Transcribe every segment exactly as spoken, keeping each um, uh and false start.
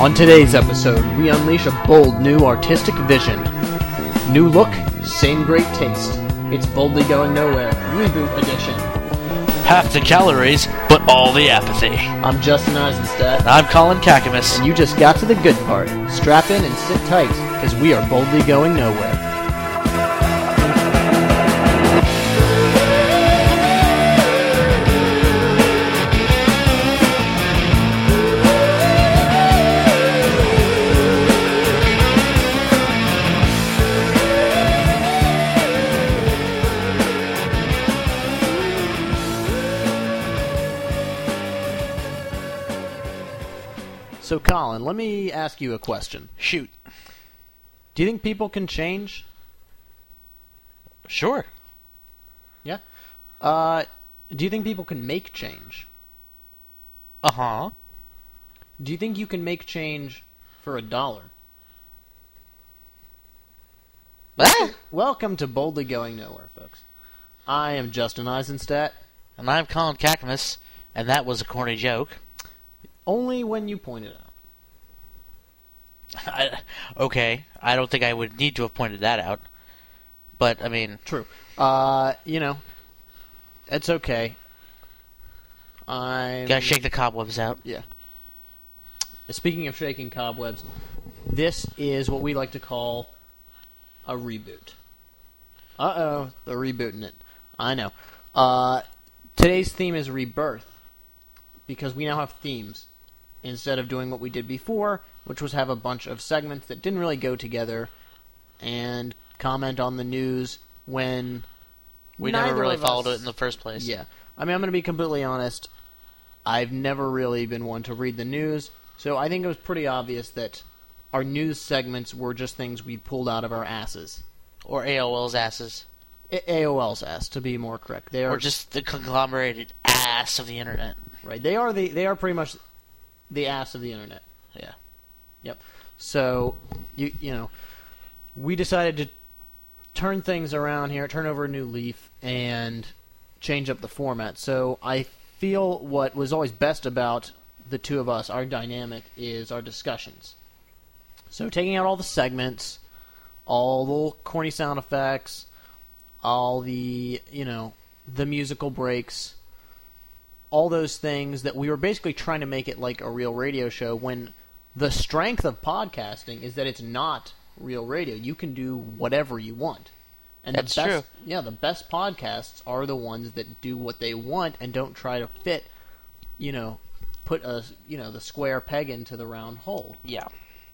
On today's episode, we unleash a bold new artistic vision. New look, same great taste. It's Boldly Going Nowhere, Reboot Edition. Half the calories, but all the apathy. I'm Justin Eisenstadt. And I'm Colin Kakamas. And you just got to the good part. Strap in and sit tight, because we are boldly going nowhere. So, Colin, let me ask you a question. Shoot. Do you think people can change? Sure. Yeah? Uh, do you think people can make change? Uh-huh. Do you think you can make change for a dollar? Ah! Welcome to Boldly Going Nowhere, folks. I am Justin Eisenstadt. And I'm Colin Kakamas, and that was a corny joke. Only when you point it out. I, okay, I don't think I would need to have pointed that out. But, I mean... True. Uh, you know, it's okay. I Gotta shake the cobwebs out. Yeah. Speaking of shaking cobwebs, this is what we like to call a reboot. Uh-oh, they're rebooting it. I know. Uh, today's theme is rebirth, because we now have themes. Instead of doing what we did before, which was have a bunch of segments that didn't really go together and comment on the news when we never really followed us, it in the first place. Yeah. I mean, I'm going to be completely honest. I've never really been one to read the news, so I think it was pretty obvious that our news segments were just things we pulled out of our asses. Or A O L's asses. A- AOL's ass, to be more correct. They are or just the conglomerated ass of the internet. Right. They are the they are pretty much the ass of the internet. Yeah. Yep. So, you you know, we decided to turn things around here, turn over a new leaf, and change up the format. So I feel what was always best about the two of us, our dynamic, is our discussions. So taking out all the segments, all the little corny sound effects, all the, you know, the musical breaks, all those things that we were basically trying to make it like a real radio show, when the strength of podcasting is that it's not real radio. You can do whatever you want. And That's the best, true. Yeah, the best podcasts are the ones that do what they want and don't try to fit, you know, put a, you know, the square peg into the round hole. Yeah.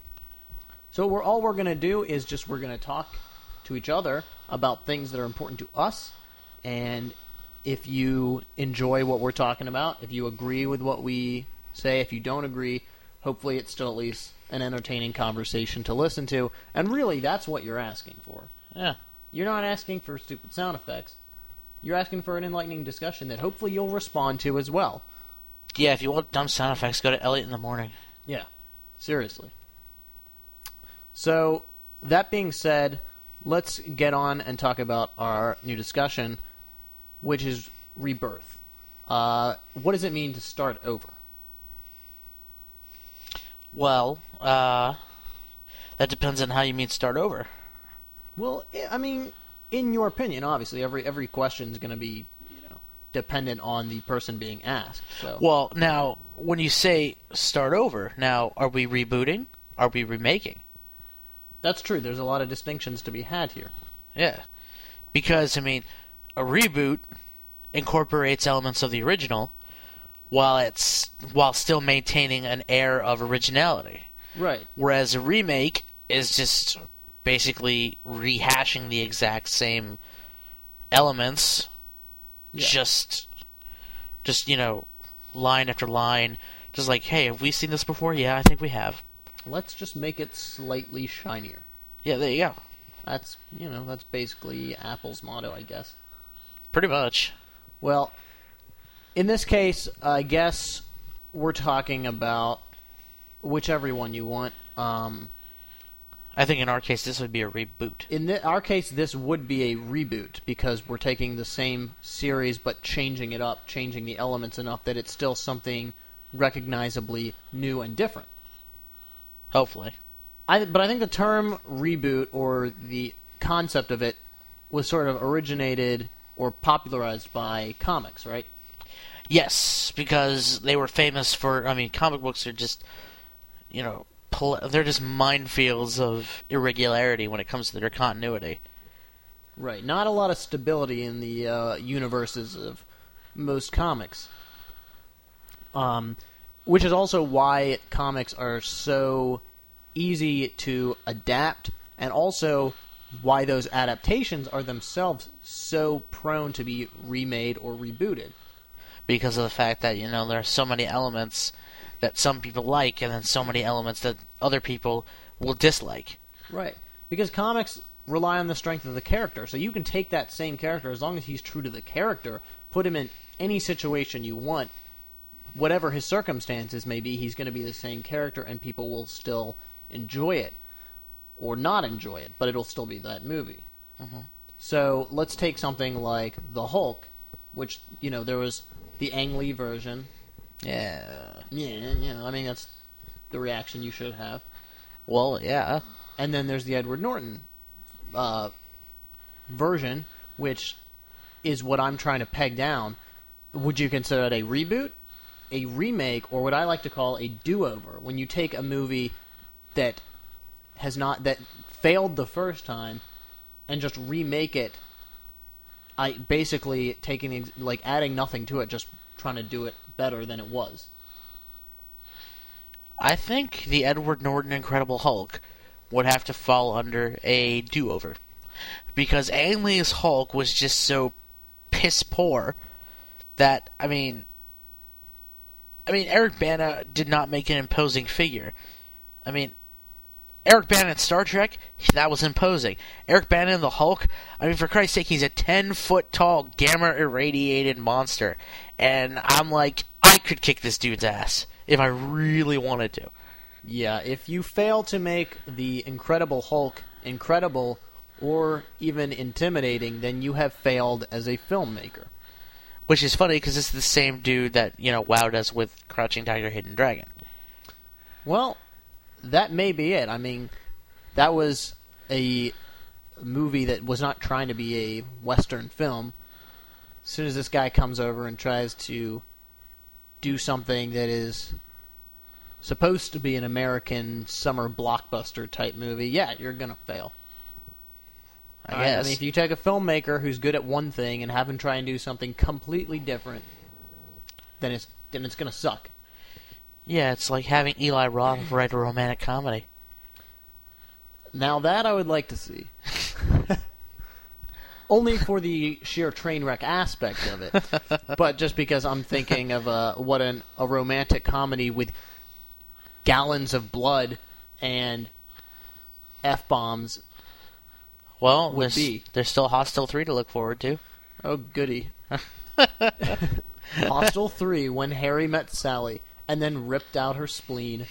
So we're all we're going to do is just we're going to talk to each other about things that are important to us, and if you enjoy what we're talking about, if you agree with what we say, if you don't agree, hopefully it's still at least an entertaining conversation to listen to. And really, that's what you're asking for. Yeah. You're not asking for stupid sound effects. You're asking for an enlightening discussion that hopefully you'll respond to as well. Yeah, if you want dumb sound effects, go to Elliot in the Morning. Yeah. Seriously. So, that being said, let's get on and talk about our new discussion, which is rebirth. Uh, what does it mean to start over? Well, uh, that depends on how you mean start over. Well, I mean, in your opinion, obviously, every every question is going to be, you know, dependent on the person being asked. So. Well, now, when you say start over, now, are we rebooting? Are we remaking? That's true. There's a lot of distinctions to be had here. Yeah. Because, I mean, a reboot incorporates elements of the original while it's while still maintaining an air of originality. Right. Whereas a remake is just basically rehashing the exact same elements, yeah. just just you know, line after line, just like, hey, have we seen this before? Yeah, I think we have. Let's just make it slightly shinier. Yeah, there you go. That's, you know, that's basically Apple's motto, I guess. Pretty much. Well, in this case, I guess we're talking about whichever one you want. Um, I think in our case, this would be a reboot. In the, our case, this would be a reboot because we're taking the same series but changing it up, changing the elements enough that it's still something recognizably new and different. Hopefully. I, but I think the term reboot, or the concept of it, was sort of originated or popularized by comics, right? Yes, because they were famous for, I mean, comic books are just, you know, pol- they're just minefields of irregularity when it comes to their continuity. Right. Not a lot of stability in the uh, universes of most comics. Um, which is also why comics are so easy to adapt, and also why those adaptations are themselves so prone to be remade or rebooted. Because of the fact that, you know, there are so many elements that some people like, and then so many elements that other people will dislike. Right. Because comics rely on the strength of the character, so you can take that same character, as long as he's true to the character, put him in any situation you want, whatever his circumstances may be, he's going to be the same character, and people will still enjoy it. Or not enjoy it, but it'll still be that movie. Mm-hmm. So, let's take something like The Hulk, which, you know, there was the Ang Lee version. Yeah. Yeah, yeah, I mean, that's the reaction you should have. Well, yeah. And then there's the Edward Norton uh, version, which is what I'm trying to peg down. Would you consider it a reboot, a remake, or what I like to call a do-over? When you take a movie that has not, that failed the first time, and just remake it, I basically taking, like, adding nothing to it, just trying to do it better than it was. I think the Edward Norton Incredible Hulk would have to fall under a do-over. Because Ang Lee's Hulk was just so piss poor that, I mean... I mean, Eric Bana did not make an imposing figure. I mean, Eric Bana in Star Trek, that was imposing. Eric Bana in the Hulk, I mean, for Christ's sake, he's a ten-foot-tall, gamma-irradiated monster. And I'm like, I could kick this dude's ass if I really wanted to. Yeah, if you fail to make the Incredible Hulk incredible or even intimidating, then you have failed as a filmmaker. Which is funny, because it's the same dude that, you know, wowed us with Crouching Tiger, Hidden Dragon. Well, that may be it. I mean, that was a movie that was not trying to be a Western film. As soon as this guy comes over and tries to do something that is supposed to be an American summer blockbuster type movie, yeah, you're going to fail. I Right? guess. I mean, if you take a filmmaker who's good at one thing and have him try and do something completely different, then it's then it's going to suck. Yeah, it's like having Eli Roth write a romantic comedy. Now that I would like to see. Only for the sheer train wreck aspect of it. But just because I'm thinking of uh, what an, a romantic comedy with gallons of blood and F-bombs Well, would there's, be. there's still Hostel three to look forward to. Oh, goody. Hostel three, When Harry Met Sally, and then ripped out her spleen.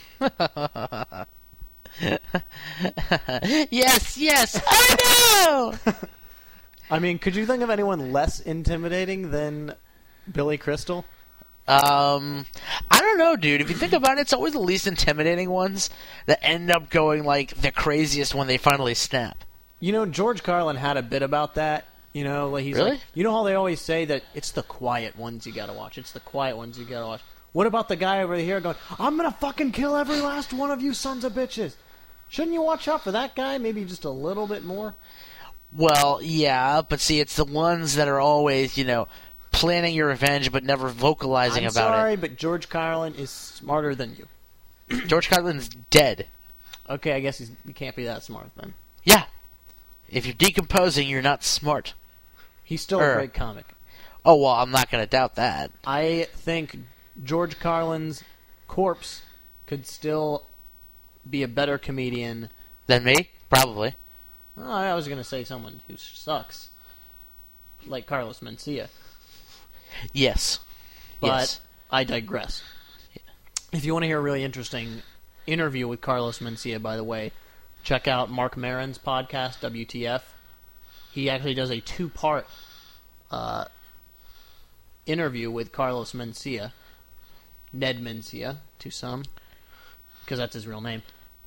Yes, yes, I know! I mean, could you think of anyone less intimidating than Billy Crystal? Um, I don't know, dude. If you think about it, it's always the least intimidating ones that end up going, like, the craziest when they finally snap. You know, George Carlin had a bit about that. You know, like he's Really? like, you know how they always say that it's the quiet ones you gotta watch. It's the quiet ones you gotta watch. What about the guy over here going, I'm gonna fucking kill every last one of you sons of bitches? Shouldn't you watch out for that guy? Maybe just a little bit more? Well, yeah, but see, it's the ones that are always, you know, planning your revenge but never vocalizing I'm about sorry, but George Carlin is smarter than you. it. George Carlin's dead. Okay, I guess he's, he can't be that smart then. Yeah. If you're decomposing, you're not smart. He's still Er. a great comic. Oh, well, I'm not going to doubt that. I think George Carlin's corpse could still be a better comedian. Than me? Probably. Oh, I was going to say someone who sucks, like Carlos Mencia, Yes. but yes. I digress. If you want to hear a really interesting interview with Carlos Mencia, by the way, check out Mark Maron's podcast, W T F. He actually does a two-part uh, interview with Carlos Mencia, Ned Mencia to some, because that's his real name.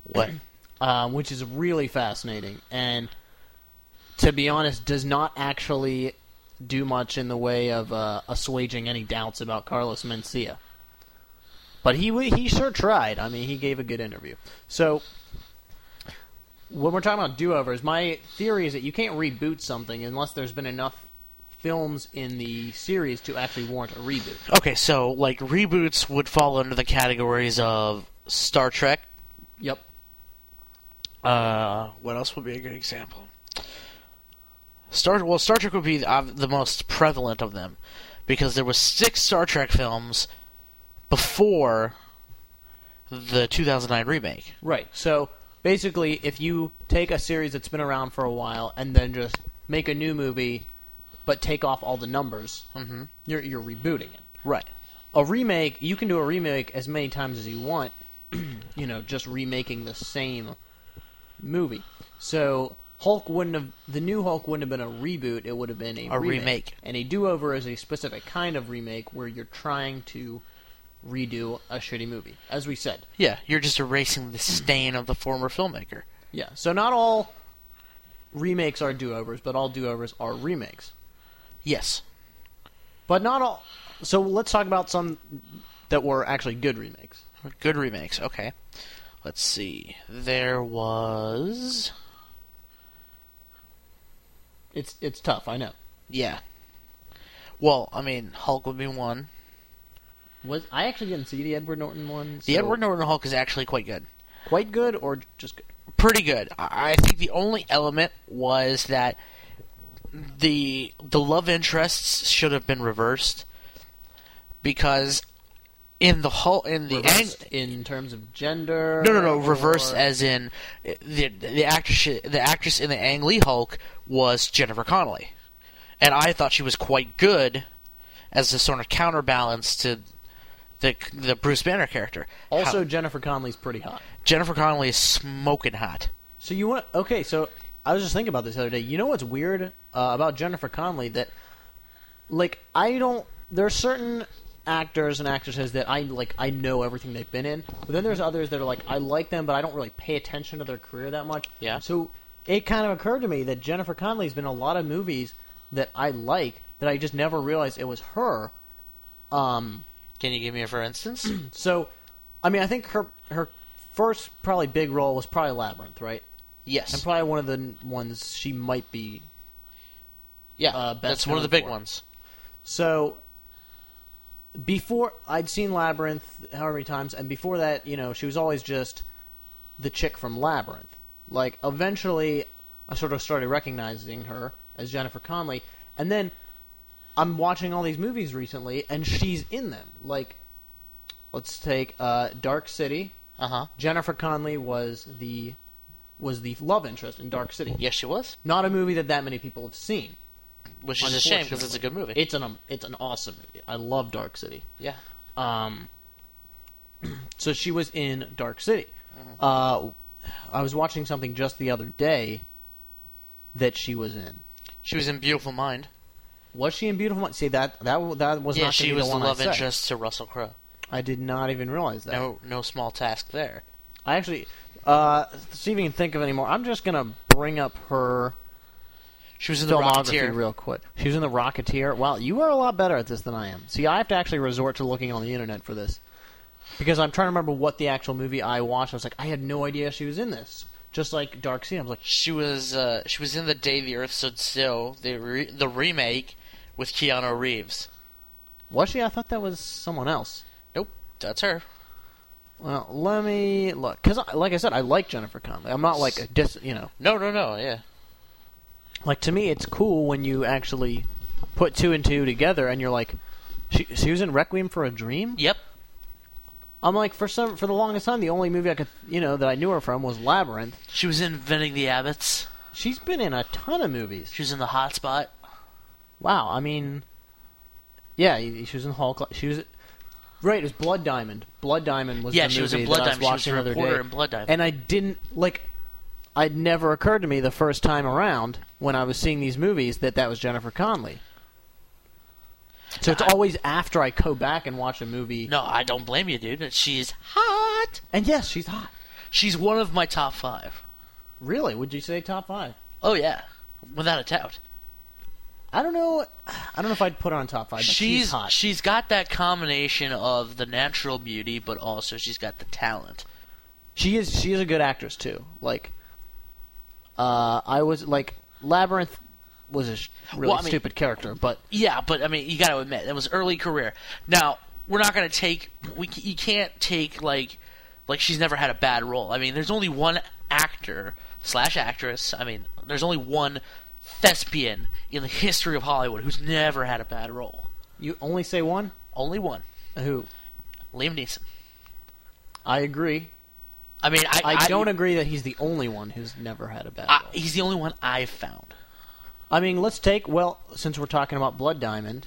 What? um, which is really fascinating, and to be honest, does not actually do much in the way of uh, assuaging any doubts about Carlos Mencia. But he he sure tried. I mean, he gave a good interview. So, when we're talking about do-overs, my theory is that you can't reboot something unless there's been enough films in the series to actually warrant a reboot. Okay, so, like, reboots would fall under the categories of Star Trek. Yep. Uh, what else would be a good example? Star Well, Star Trek would be uh, the most prevalent of them, because there was six Star Trek films before the two thousand nine remake. Right. So, basically, if you take a series that's been around for a while and then just make a new movie, but take off all the numbers, Mm-hmm. you're you're rebooting it. Right. A remake, you can do a remake as many times as you want, you know, just remaking the same movie. So, Hulk wouldn't have, the new Hulk wouldn't have been a reboot, it would have been a, A remake. remake. And a do-over is a specific kind of remake where you're trying to redo a shitty movie, as we said. Yeah, you're just erasing the stain of the former filmmaker. Yeah, so not all remakes are do-overs, but all do-overs are remakes. Yes. But not all. So let's talk about some that were actually good remakes. Good remakes, okay. Let's see. There was... It's it's tough, I know. Yeah. Well, I mean, Hulk would be one. Was I actually didn't see the Edward Norton one? The so Edward Norton Hulk is actually quite good. quite good or just good? Pretty good. I I think the only element was that the the love interests should have been reversed, because in the Hulk in the Reversed ang- in terms of gender. no no no or- reversed as in the the actress the actress in the Ang Lee Hulk was Jennifer Connelly, and I thought she was quite good as a sort of counterbalance to the the Bruce Banner character. Also, How- Jennifer Connelly's pretty hot. Jennifer Connelly is smoking hot. So you want okay? So I was just thinking about this the other day. You know what's weird uh, about Jennifer Connelly? That like I don't. There are certain actors and actresses that I like. I know everything they've been in, but then there's others that are like I like them, but I don't really pay attention to their career that much. Yeah. So it kind of occurred to me that Jennifer Connelly's been in a lot of movies that I like that I just never realized it was her. Um. Can you give me a for instance? So, I mean, I think her her first probably big role was probably Labyrinth, right? Yes. And probably one of the n- ones she might be. Yeah, uh, best that's one of the known big for. ones. So, before I'd seen Labyrinth however many times, and before that, you know, she was always just the chick from Labyrinth. Like, eventually, I sort of started recognizing her as Jennifer Connelly, and then I'm watching all these movies recently, and she's in them. Like, let's take uh, Dark City. Uh huh. Jennifer Connelly was the was the love interest in Dark City. Yes, she was. Not a movie that that many people have seen. Which is a shame because it's a good movie. It's an um, it's an awesome movie. I love Dark City. yeah. Um, so she was in Dark City. Mhm. Uh, I was watching something just the other day that she was in. She was in Beautiful Mind. Was she in Beautiful Mind? See that that that was yeah, not. gonna she be was the, the one I love said. interest to Russell Crowe. I did not even realize that. No, no small task there. I actually, uh, see if you can think of any more. I'm just gonna bring up her She was in the filmography Rocketeer. real quick. She was in the Rocketeer. Wow, you are a lot better at this than I am. See, I have to actually resort to looking on the internet for this because I'm trying to remember what the actual movie I watched. I was like, I had no idea she was in this. Just like Dark Sea, I was like, She was uh, she was in The Day the Earth Stood Still, the re- the remake with Keanu Reeves. was she? I thought that was someone else. Nope, that's her. Well, let me look. Because, like I said, I like Jennifer Connelly. I'm not like a dis, you know. No, no, no. Yeah. Like, to me, it's cool when you actually put two and two together and you're like, she, she was in Requiem for a Dream? Yep. I'm like, for some, for the longest time, the only movie I could, you know, that I knew her from was Labyrinth. She was in Inventing the Abbots. She's been in a ton of movies. She was in The Hot Spot. Wow, I mean, yeah, she was in Hulk. She was, right, it was Blood Diamond. Blood Diamond was Yeah, the she was movie in Blood that I was Diamond. She was watching a the other reporter day. in Blood Diamond. And I didn't, like, it never occurred to me the first time around when I was seeing these movies that that was Jennifer Connelly. So it's I- always after I go back and watch a movie. No, I don't blame you, dude. She's hot. And yes, she's hot. She's one of my top five. Really? Would you say top five? Oh yeah, without a doubt. I don't know. I don't know if I'd put her on top five. But she's, she's hot. She's got that combination of the natural beauty, but also she's got the talent. She is. She is a good actress too. Like, uh, I was like Labyrinth was a sh- really Well, I mean- stupid character, but Yeah, but I mean, you got to admit it was early career. Now we're not going to take we c- you can't take like like she's never had a bad role. I mean, there's only one actor slash actress. I mean, there's only one thespian in the history of Hollywood who's never had a bad role. you only say one. Only one. Who? Liam Neeson. I agree. I mean, I, I, don't agree that he's the only one who's never had a bad I, role. he's the only one I've found. I mean, let's take, well, since we're talking about Blood Diamond,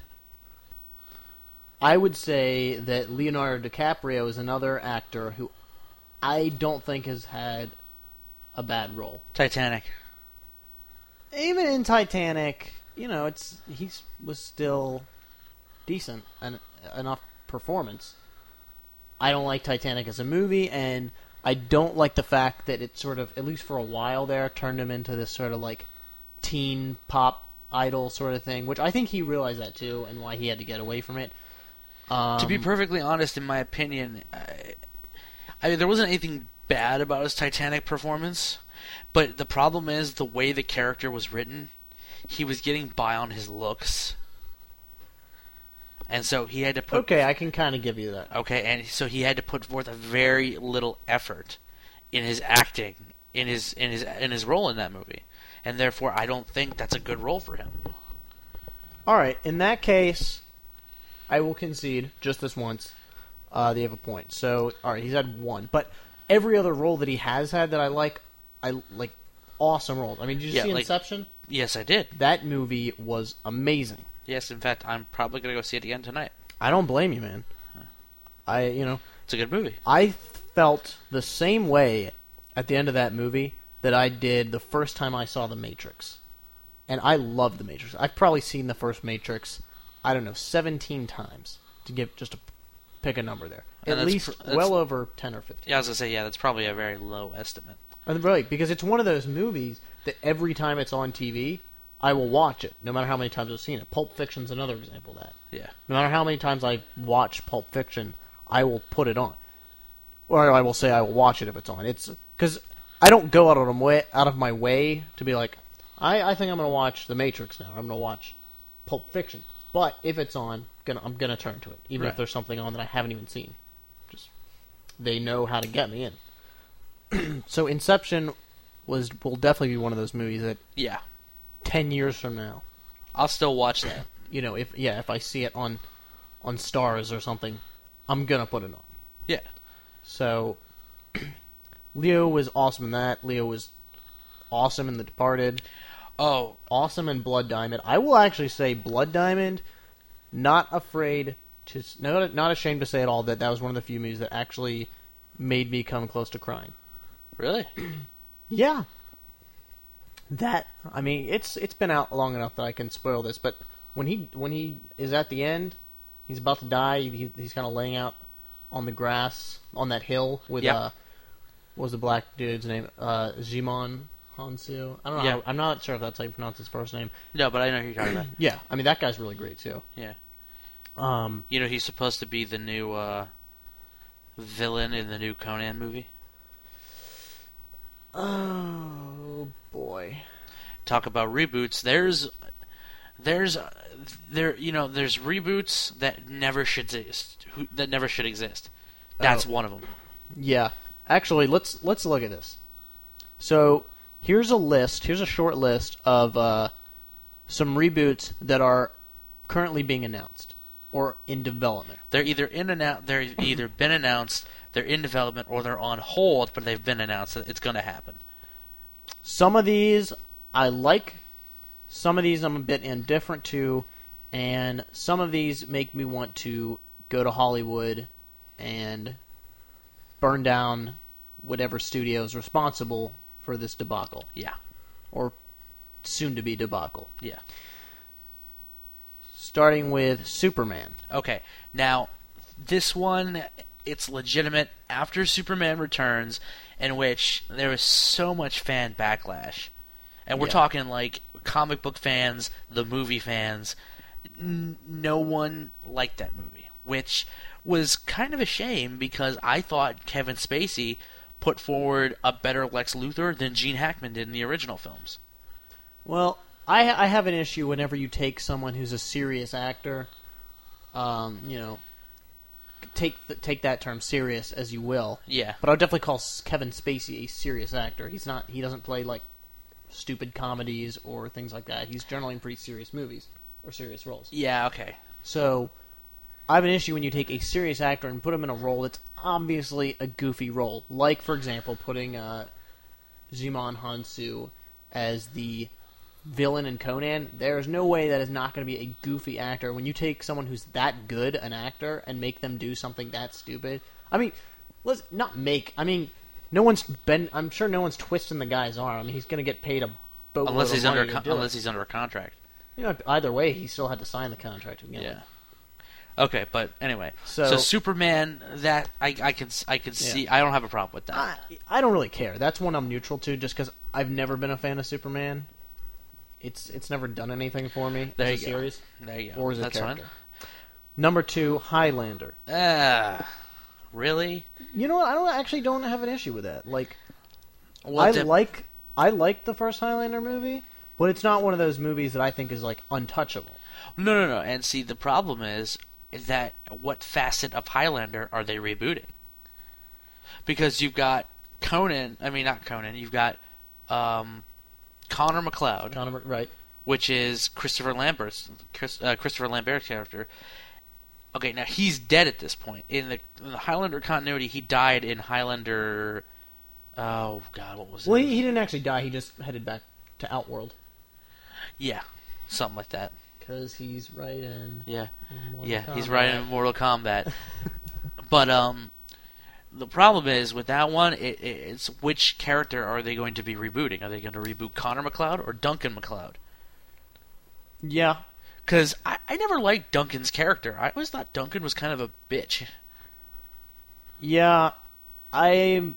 I would say that Leonardo DiCaprio is another actor who I don't think has had a bad role. Titanic. Even in Titanic, you know, it's he was still decent and enough performance. I don't like Titanic as a movie, and I don't like the fact that it sort of, at least for a while there, turned him into this sort of like teen pop idol sort of thing, which I think he realized that too, and why he had to get away from it. Um, To be perfectly honest, in my opinion, I, I mean, there wasn't anything bad about his Titanic performance, but the problem is the way the character was written. He was getting by on his looks, and so he had to put okay, I can kind of give you that. okay, and so he had to put forth a very little effort in his acting, in his in his in his role in that movie, and therefore I don't think that's a good role for him. All right, in that case, I will concede just this once. Uh, they have a point. So, all right, he's had one, but every other role that he has had that I like, I like awesome roles. I mean, did you Yeah, see like- Inception? Yes, I did. That movie was amazing. Yes, in fact, I'm probably gonna go see it again tonight. I don't blame you, man. I, you know, It's a good movie. I felt the same way at the end of that movie that I did the first time I saw The Matrix. And I love The Matrix. I've probably seen the first Matrix, I don't know, seventeen times to give just to pick a number there. And At that's least pr- that's- well over ten or fifteen. Yeah, I was gonna say, yeah, that's probably a very low estimate. And Right, because it's one of those movies that every time it's on T V, I will watch it, no matter how many times I've seen it. Pulp Fiction's another example of that. Yeah. No matter how many times I watch Pulp Fiction, I will put it on. Or I will say I will watch it if it's on. It's because I don't go out of my way, out of my way to be like, I, I think I'm going to watch The Matrix now. I'm going to watch Pulp Fiction. But if it's on, gonna, I'm going to turn to it, even Right. if there's something on that I haven't even seen. Just they know how to get me in. So Inception was will definitely be one of those movies that Yeah. ten years from now, I'll still watch that. you know, if yeah, if I see it on on Stars or something, I'm gonna put it on. Yeah. So Leo was awesome in that. Leo was awesome in The Departed. Oh, Awesome in Blood Diamond. I will actually say Blood Diamond. Not afraid to, not not ashamed to say at all that that was one of the few movies that actually made me come close to crying. really? Yeah. That I mean, it's it's been out long enough that I can spoil this, but when he when he is at the end, he's about to die. He, he's kind of laying out on the grass on that hill with Yeah. uh, what was the black dude's name? Uh, Jimon Hansu. I don't know. Yeah. How, I'm not sure if that's how you pronounce his first name. No, but I know who you're talking about. Yeah, I mean that guy's really great too. Yeah. Um, You know, he's supposed to be the new uh, villain in the new Conan movie. oh boy. Talk about reboots. There's, there's, uh, there. You know, there's reboots that never should exist. Who, that never should exist. That's Oh. one of them. Yeah, actually, let's let's look at this. So here's a list. Here's a short list of uh, some reboots that are currently being announced or in development. They're either in and out. They're either been announced, they're in development, or they're on hold, but they've been announced that it's going to happen. Some of these I like. Some of these I'm a bit indifferent to, and some of these make me want to go to Hollywood and burn down whatever studio is responsible for this debacle, Yeah. or soon-to-be debacle. Yeah. Starting with Superman. Okay. Now, this one, it's legitimate after Superman Returns, in which there was so much fan backlash. And we're Yeah. talking like comic book fans, the movie fans. N- no one liked that movie, which was kind of a shame because I thought Kevin Spacey put forward a better Lex Luthor than Gene Hackman did in the original films. Well, I I have an issue whenever you take someone who's a serious actor, um, you know, take th- take that term serious as you will. Yeah. But I would definitely call S- Kevin Spacey a serious actor. He's not. He doesn't play like stupid comedies or things like that. He's generally in pretty serious movies or serious roles. Yeah, okay. So I have an issue when you take a serious actor and put him in a role that's obviously a goofy role. Like, for example, putting uh, Djimon Hounsou as the villain in Conan. There's no way that is not going to be a goofy actor. When you take someone who's that good an actor and make them do something that stupid, I mean, let's not make. I mean, no one's been. I'm sure no one's twisting the guy's arm. I mean, he's going to get paid a boatload Unless he's of money under to con- do unless it. he's under a contract. You know, either way, he still had to sign the contract to begin Yeah. with. Okay, but anyway, So- so, Superman, that I I can I can see. I don't have a problem with that. I, I don't really care. That's one I'm neutral to, just because I've never been a fan of Superman. It's it's never done anything for me There as you a go. series There you go. or as a That's character. Number two, Highlander. fine. Ah, really? You know what? I don't actually don't have an issue with that. Like, What I the- like I like the first Highlander movie, but it's not one of those movies that I think is like untouchable. No, no, no. And see, the problem is, is that what facet of Highlander are they rebooting? Because you've got Conan. I mean, not Conan. You've got um, Connor McLeod, Conor, right? which is Christopher Lambert's Chris, uh, Christopher Lambert's character. Okay, now he's dead at this point. In the, in the Highlander continuity, he died in Highlander. Oh God, what was it? Well, he, he didn't actually die. He just headed back to Outworld Yeah, something like that. because he's right in. Yeah, in Mortal yeah, he's Kombat. right in Mortal Kombat. But um, the problem is with that one, it, it, it's which character are they going to be rebooting? Are they going to reboot Connor McLeod or Duncan McLeod? Yeah, Because I, I never liked Duncan's character. I always thought Duncan was kind of a bitch. yeah. I,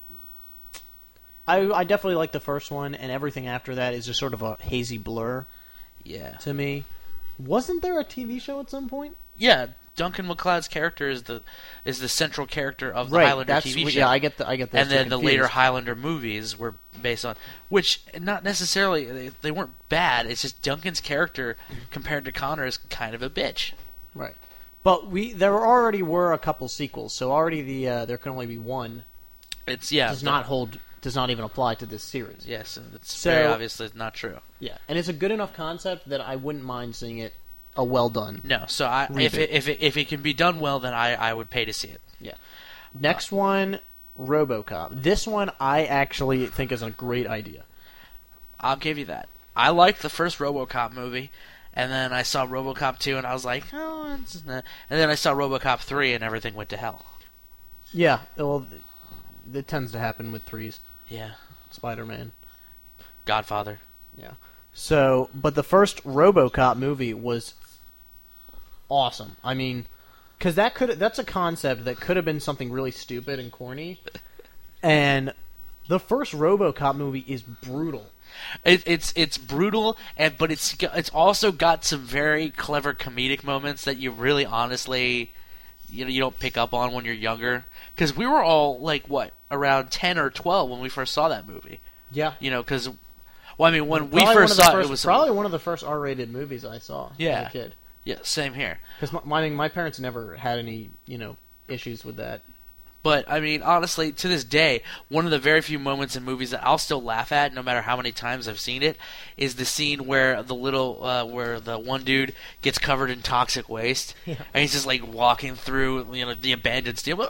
I, I definitely like the first one, and everything after that is just sort of a hazy blur Yeah, to me. Wasn't there a T V show at some point? yeah. Duncan McLeod's character is the is the central character of the right. Highlander That's T V what- show. yeah. I get the I get those And two then the confused. later Highlander movies were based on, which not necessarily they, they weren't bad. It's just Duncan's character compared to Connor is kind of a bitch. Right. But we there already were a couple sequels, so already the uh, there can only be one. It's yeah, Does not hold. Does not even apply to this series. Yes, and it's So- very obviously not true. Yeah, and it's a good enough concept that I wouldn't mind seeing it a well done. No, so I, if Reboot. it, if it if it can be done well, then I, I would pay to see it. Yeah. Next one, RoboCop. This one I actually think is a great idea. I'll give you that. I liked the first RoboCop movie, and then I saw RoboCop two, and I was like, oh, it's not. And then I saw RoboCop three, and everything went to hell. Yeah, well, it tends to happen with threes. Yeah, Spider-Man. Godfather. Yeah. So, but the first RoboCop movie was awesome. I mean, because that could that's a concept that could have been something really stupid and corny, and the first RoboCop movie is brutal. It, it's it's brutal, and but it's got- it's also got some very clever comedic moments that you really honestly, you know, you don't pick up on when you're younger. Because we were all like what around ten or twelve when we first saw that movie. Yeah. You know, because well, I mean, when we Probably one first of the saw first, it, it was probably one of the first R-rated movies I saw Yeah. as a kid. yeah, same here. Because my, my my parents never had any you know issues with that. But I mean, honestly, to this day, one of the very few moments in movies that I'll still laugh at, no matter how many times I've seen it, is the scene where the little, uh, where the one dude gets covered in toxic waste, Yeah. and he's just like walking through, you know, the abandoned steel,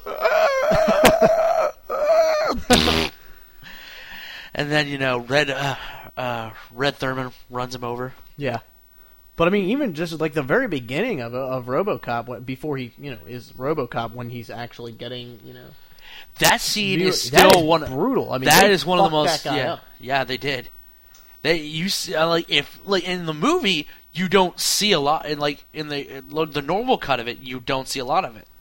and then you know, Red, uh, uh, Red Thurman runs him over. Yeah. But I mean, even just like the very beginning of of RoboCop, what- before he you know is RoboCop when he's actually getting you know That scene View- is that still is one brutal. I mean, that they is one of the fucked most that guy yeah up. yeah they did. They you see, uh, like if like in the movie you don't see a lot, and like in the in the normal cut of it you don't see a lot of it.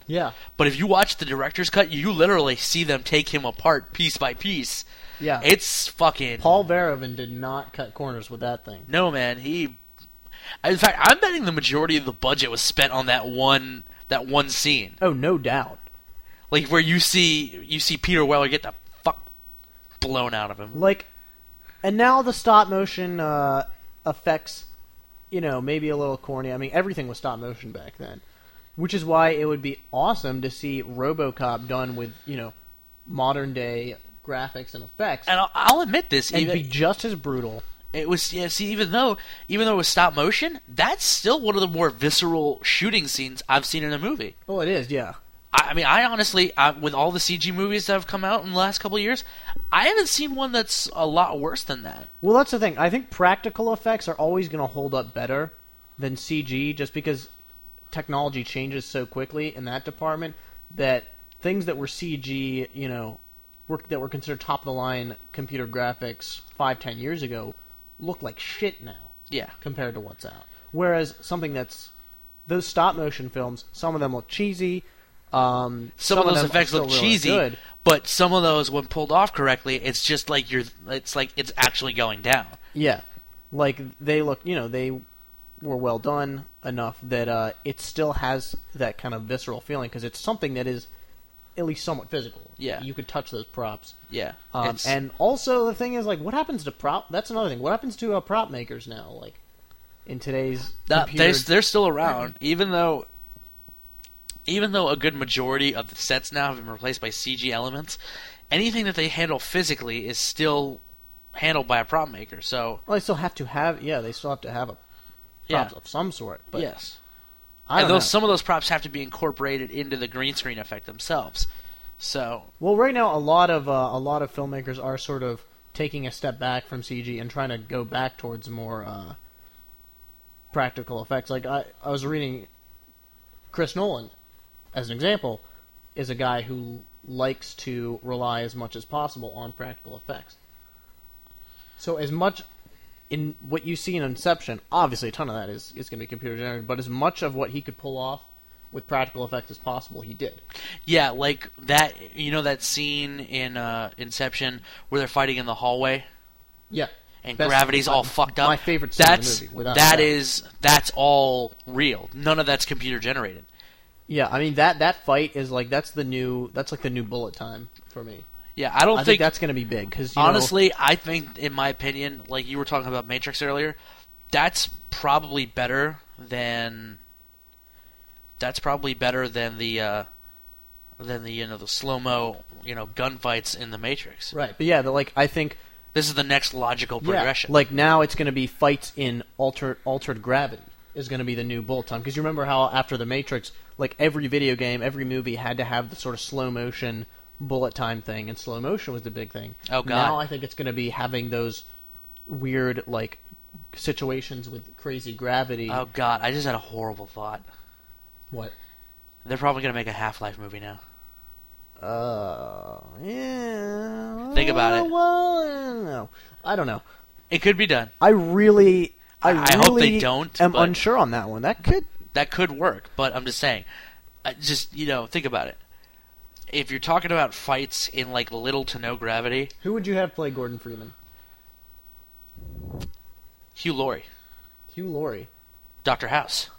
Yeah. But if you watch the director's cut, you literally see them take him apart piece by piece. Yeah. It's fucking... Paul Verhoeven did not cut corners with that thing. No, man. He... In fact, I'm betting the majority of the budget was spent on that one that one scene. Oh, no doubt. Like, where you see you see Peter Weller get the fuck blown out of him. Like, and now the stop motion uh, effects, you know, maybe a little corny. I mean, everything was stop motion back then. Which is why it would be awesome to see RoboCop done with, you know, modern day graphics and effects. And I'll, I'll admit this, and even, be just as brutal. It was yeah. See, even though even though it was stop motion, that's still one of the more visceral shooting scenes I've seen in a movie. Oh, it is, yeah. I, I mean, I honestly, I, with all the C G movies that have come out in the last couple of years, I haven't seen one that's a lot worse than that. Well, that's the thing. I think practical effects are always going to hold up better than C G, just because technology changes so quickly in that department that things that were C G, you know, were, that were considered top of the line computer graphics five, ten years ago, look like shit now. Yeah. Compared to what's out. Whereas something that's those stop motion films, some of them look cheesy. Um, some, some of those them effects are look still really cheesy, good. but some of those, when pulled off correctly, it's just like you're. It's like it's actually going down. Yeah, like they look. You know, they were well done enough that uh, it still has that kind of visceral feeling because it's something that is at least somewhat physical. Yeah, you could touch those props. Yeah, um, and also the thing is, like, what happens to prop? That's another thing. What happens to uh, prop makers now? Like in today's that, computer... they're, they're still around, even though. Even though a good majority of the sets now have been replaced by C G elements, anything that they handle physically is still handled by a prop maker. So, well, they still have to have, yeah, they still have to have a props yeah. of some sort. But yes, I and don't those know. some of those props have to be incorporated into the green screen effect themselves. So, well, right now a lot of uh, a lot of filmmakers are sort of taking a step back from C G and trying to go back towards more uh, practical effects. Like I, I was reading Chris Nolan, as an example, is a guy who likes to rely as much as possible on practical effects. So as much in what you see in Inception, obviously a ton of that is, is going to be computer generated, but as much of what he could pull off with practical effects as possible, he did. Yeah, like that, you know that scene in uh, Inception where they're fighting in the hallway? Yeah. And Best, gravity's my, all fucked up? My favorite scene that's, in the movie. Without that doubt. is, that's all real. None of that's computer generated. Yeah, I mean that that fight is like that's the new that's like the new bullet time for me. Yeah, I don't I think, think that's going to be big because honestly, know, I think in my opinion, like you were talking about Matrix earlier, that's probably better than that's probably better than the uh, than the you know the slow mo you know gunfights in the Matrix. Right, but yeah, the, like I think this is the next logical progression. Yeah, like now it's going to be fights in altered altered gravity is going to be the new bullet time because you remember how after the Matrix, like every video game, every movie had to have the sort of slow motion bullet time thing, and slow motion was the big thing. Oh god! Now I think it's going to be having those weird like situations with crazy gravity. Oh god! I just had a horrible thought. What? They're probably going to make a Half-Life movie now. Uh, yeah. Think about it. Well, no, I don't know. It could be done. I really, I, I really hope they don't, am but- unsure on that one. That could. That could work, but I'm just saying. I just you know, think about it. If you're talking about fights in like little to no gravity, Who would you have play Gordon Freeman? Hugh Laurie, Hugh Laurie. Doctor House.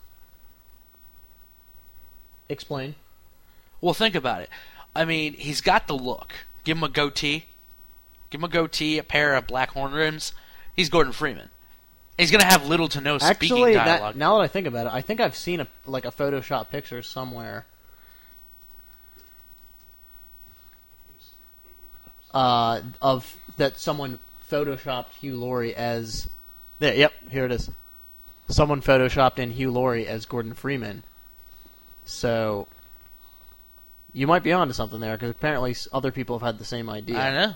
Explain. Well, think about it. I mean, he's got the look. Give him a goatee. Give him a goatee, a pair of black horn rims. He's Gordon Freeman. He's going to have little to no speaking Actually, dialogue. that, now that I think about it, I think I've seen a like a Photoshop picture somewhere. Uh, of that someone photoshopped Hugh Laurie as there. Yep, here it is. Someone photoshopped in Hugh Laurie as Gordon Freeman. So you might be onto something there because apparently other people have had the same idea. I know.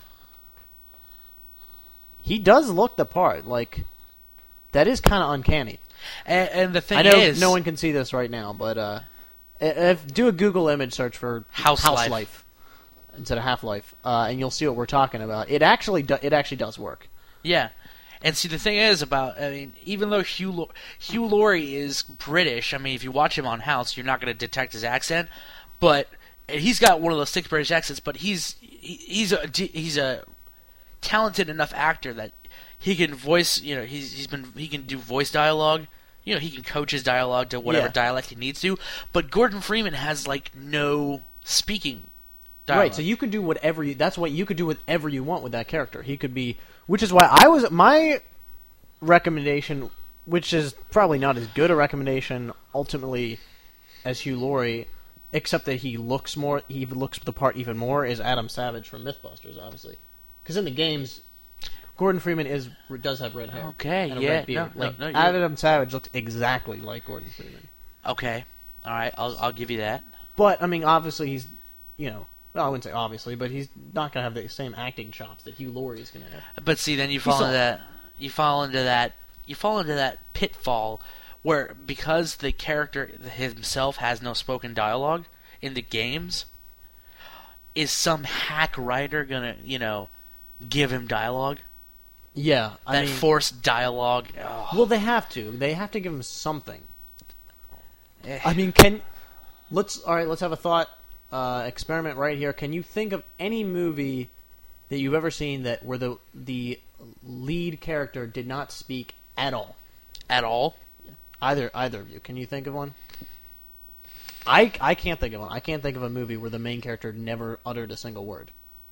He does look the part. Like that is kind of uncanny. And, and the thing I know is, no one can see this right now, but uh, if do a Google image search for House, House Life. Life instead of Half Life, uh, and you'll see what we're talking about. It actually do, it actually does work. Yeah. And see, the thing is about, I mean, even though Hugh, Lau- Hugh Laurie is British, I mean, if you watch him on House, you're not going to detect his accent, but and he's got one of those thick British accents. But he's he, he's a he's a talented enough actor that he can voice. You know, he's he's been he can do voice dialogue. You know, he can coach his dialogue to whatever Yeah. dialect he needs to. But Gordon Freeman has like no speaking dialogue. Right, so you could do whatever you. That's what you could do whatever you want with that character. He could be, which is why I was my recommendation, which is probably not as good a recommendation ultimately as Hugh Laurie, except that he looks more. He looks the part even more. Is Adam Savage from MythBusters, obviously, because in the games, Gordon Freeman is does have red hair. Okay, and a yeah, red beard. no, no, like no, you're- Adam Savage looks exactly like Gordon Freeman. Okay, all right, I'll I'll give you that. But I mean, obviously he's, you know. Well, I wouldn't say obviously, but he's not going to have the same acting chops that Hugh Laurie is going to have. But see, then you fall saw- into that. You fall into that. You fall into that pitfall where because the character himself has no spoken dialogue in the games, is some hack writer gonna you know give him dialogue? Yeah, I That mean, forced dialogue. Oh. well, they have to. They have to give him something. Eh. I mean, can let's all right. Let's have a thought uh, experiment right here. Can you think of any movie that you've ever seen that where the the lead character did not speak at all? At all? Either either of you. Can you think of one? I I can't think of one. I can't think of a movie where the main character never uttered a single word.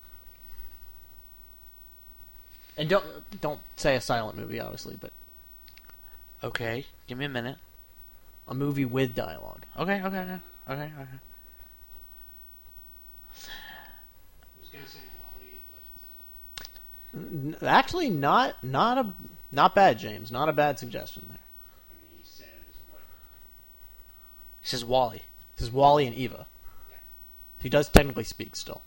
And don't don't say a silent movie, obviously, but Okay, give me a minute. a movie with dialogue. Okay, okay, okay, okay, okay. N- Actually, not not a not bad, James. Not a bad suggestion there. He says Wally. This is Wally and Eva. He does technically speak still,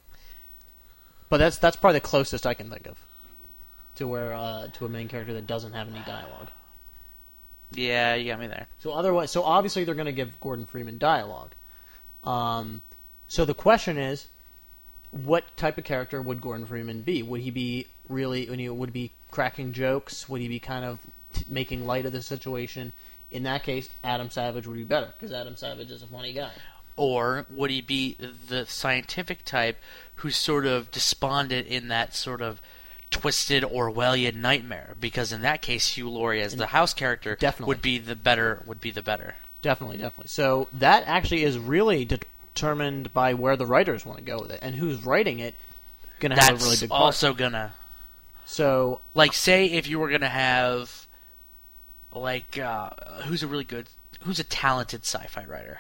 but that's that's probably the closest I can think of to where uh, to a main character that doesn't have any dialogue. Yeah, you got me there. So otherwise, so obviously they're going to give Gordon Freeman dialogue. Um, so the question is, what type of character would Gordon Freeman be? Would he be really? Would he, would he be cracking jokes? Would he be kind of t- making light of the situation? In that case, Adam Savage would be better because Adam Savage is a funny guy. Or would he be the scientific type who's sort of despondent in that sort of twisted Orwellian nightmare? Because in that case, Hugh Laurie as the house character Definitely. would be the better. Would be the better. Definitely, definitely. So that actually is really determined by where the writers want to go with it, and who's writing it. Going to have That's a really big part. also gonna So like say if you were gonna have like uh, who's a really good, who's a talented sci-fi writer?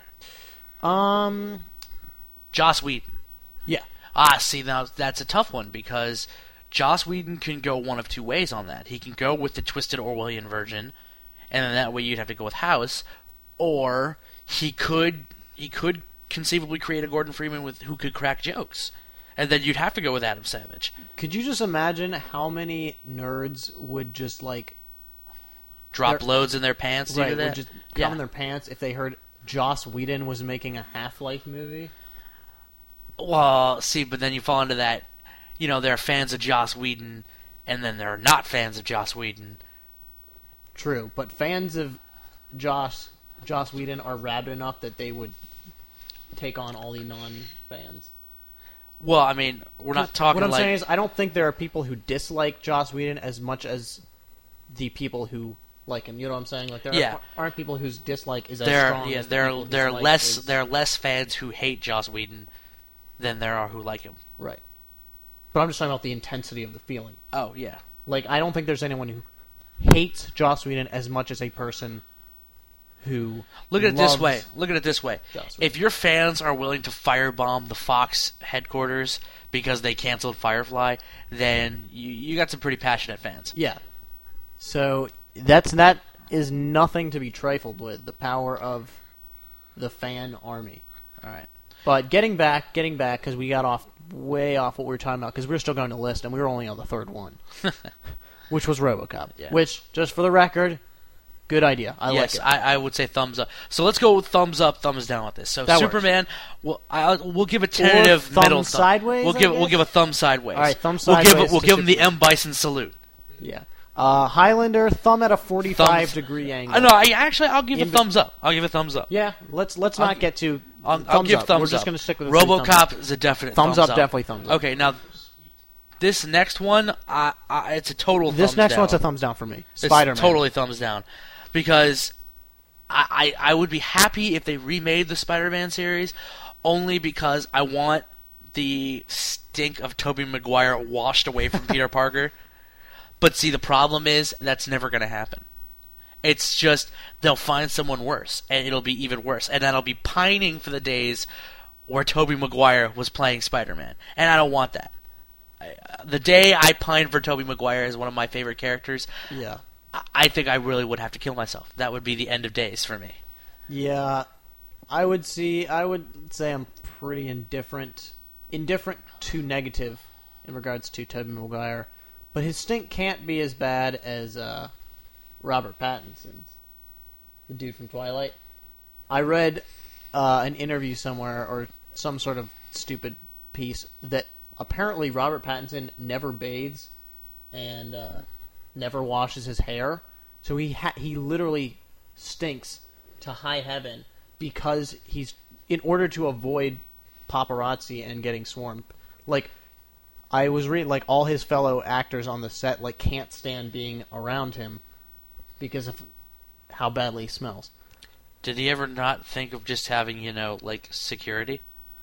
Um, Joss Whedon. yeah, Ah, see, now that's a tough one because Joss Whedon can go one of two ways on that. He can go with the twisted Orwellian version, and then that way you'd have to go with House, or he could he could conceivably create a Gordon Freeman with who could crack jokes, and then you'd have to go with Adam Savage. could you just imagine how many nerds would just like Drop They're- loads in their pants due right to would that. just come Yeah. in their pants if they heard Joss Whedon was making a Half-Life movie? Well, see, but then you fall into that. You know, there are fans of Joss Whedon, and then there are not fans of Joss Whedon. True, but fans of Joss Joss Whedon are rabid enough that they would take on all the non-fans. Well, I mean, we're not talking What I'm like saying is, I don't think there are people who dislike Joss Whedon as much as the people who like him. You know what I'm saying? Like there Yeah. are, aren't people whose dislike is as there. strong. Yeah, as the there. people whose There are dislike less. is- There are less fans who hate Joss Whedon than there are who like him. Right. But I'm just talking about the intensity of the feeling. Oh yeah. Like I don't think there's anyone who hates Joss Whedon as much as a person who Look at it this loves way. Look at it this way. Joss Whedon. If your fans are willing to firebomb the Fox headquarters because they canceled Firefly, then you you got some pretty passionate fans. Yeah. So that's that is nothing to be trifled with. The power of the fan army. All right. But getting back, getting back, because we got off way off what we were talking about, because we were still going to list, and we were only on the third one, which was RoboCop. Yeah. Which, just for the record, good idea. I yes, like it. I, I would say thumbs up. So let's go with thumbs up, thumbs down with this. So That works. Superman, we'll I'll, we'll give a tentative thumb middle thumb. sideways, We'll I give we'll guess? give a thumb sideways. All right, thumb We'll give sideways we'll to give him the Superman. M Bison salute. Yeah. Uh, Highlander, thumb at a forty-five Thumbs- degree angle. Uh, no, I actually I'll give In a be- thumbs up. I'll give a thumbs up. Yeah, let's let's I'll not gi- get too I'll, I'll thumbs give up. thumbs We're just up. gonna stick with the three thumbs up. RoboCop is a definite Thumbs, thumbs, up, definitely thumbs up. Okay, now this next one, I, I, it's a total. This thumbs next down. one's a thumbs down for me. It's Spider-Man. totally thumbs down, because I, I I would be happy if they remade the Spider-Man series, only because I want the stink of Tobey Maguire washed away from Peter Parker. But see, the problem is that's never going to happen. It's just they'll find someone worse, and it'll be even worse, and then I'll be pining for the days where Tobey Maguire was playing Spider-Man, and I don't want that. I, the day I pine for Tobey Maguire as one of my favorite characters, Yeah. I, I think I really would have to kill myself. That would be the end of days for me. Yeah, I would see. I would say I'm pretty indifferent, indifferent to negative in regards to Tobey Maguire, but his stink can't be as bad as uh, Robert Pattinson's, the dude from Twilight. I read uh, an interview somewhere or some sort of stupid piece that apparently Robert Pattinson never bathes and uh, never washes his hair, so he ha- he literally stinks to high heaven because he's in order to avoid paparazzi and getting swarmed. Like I was reading, like all his fellow actors on the set like can't stand being around him because of how badly he smells. Did he ever not think of just having, you know, like security?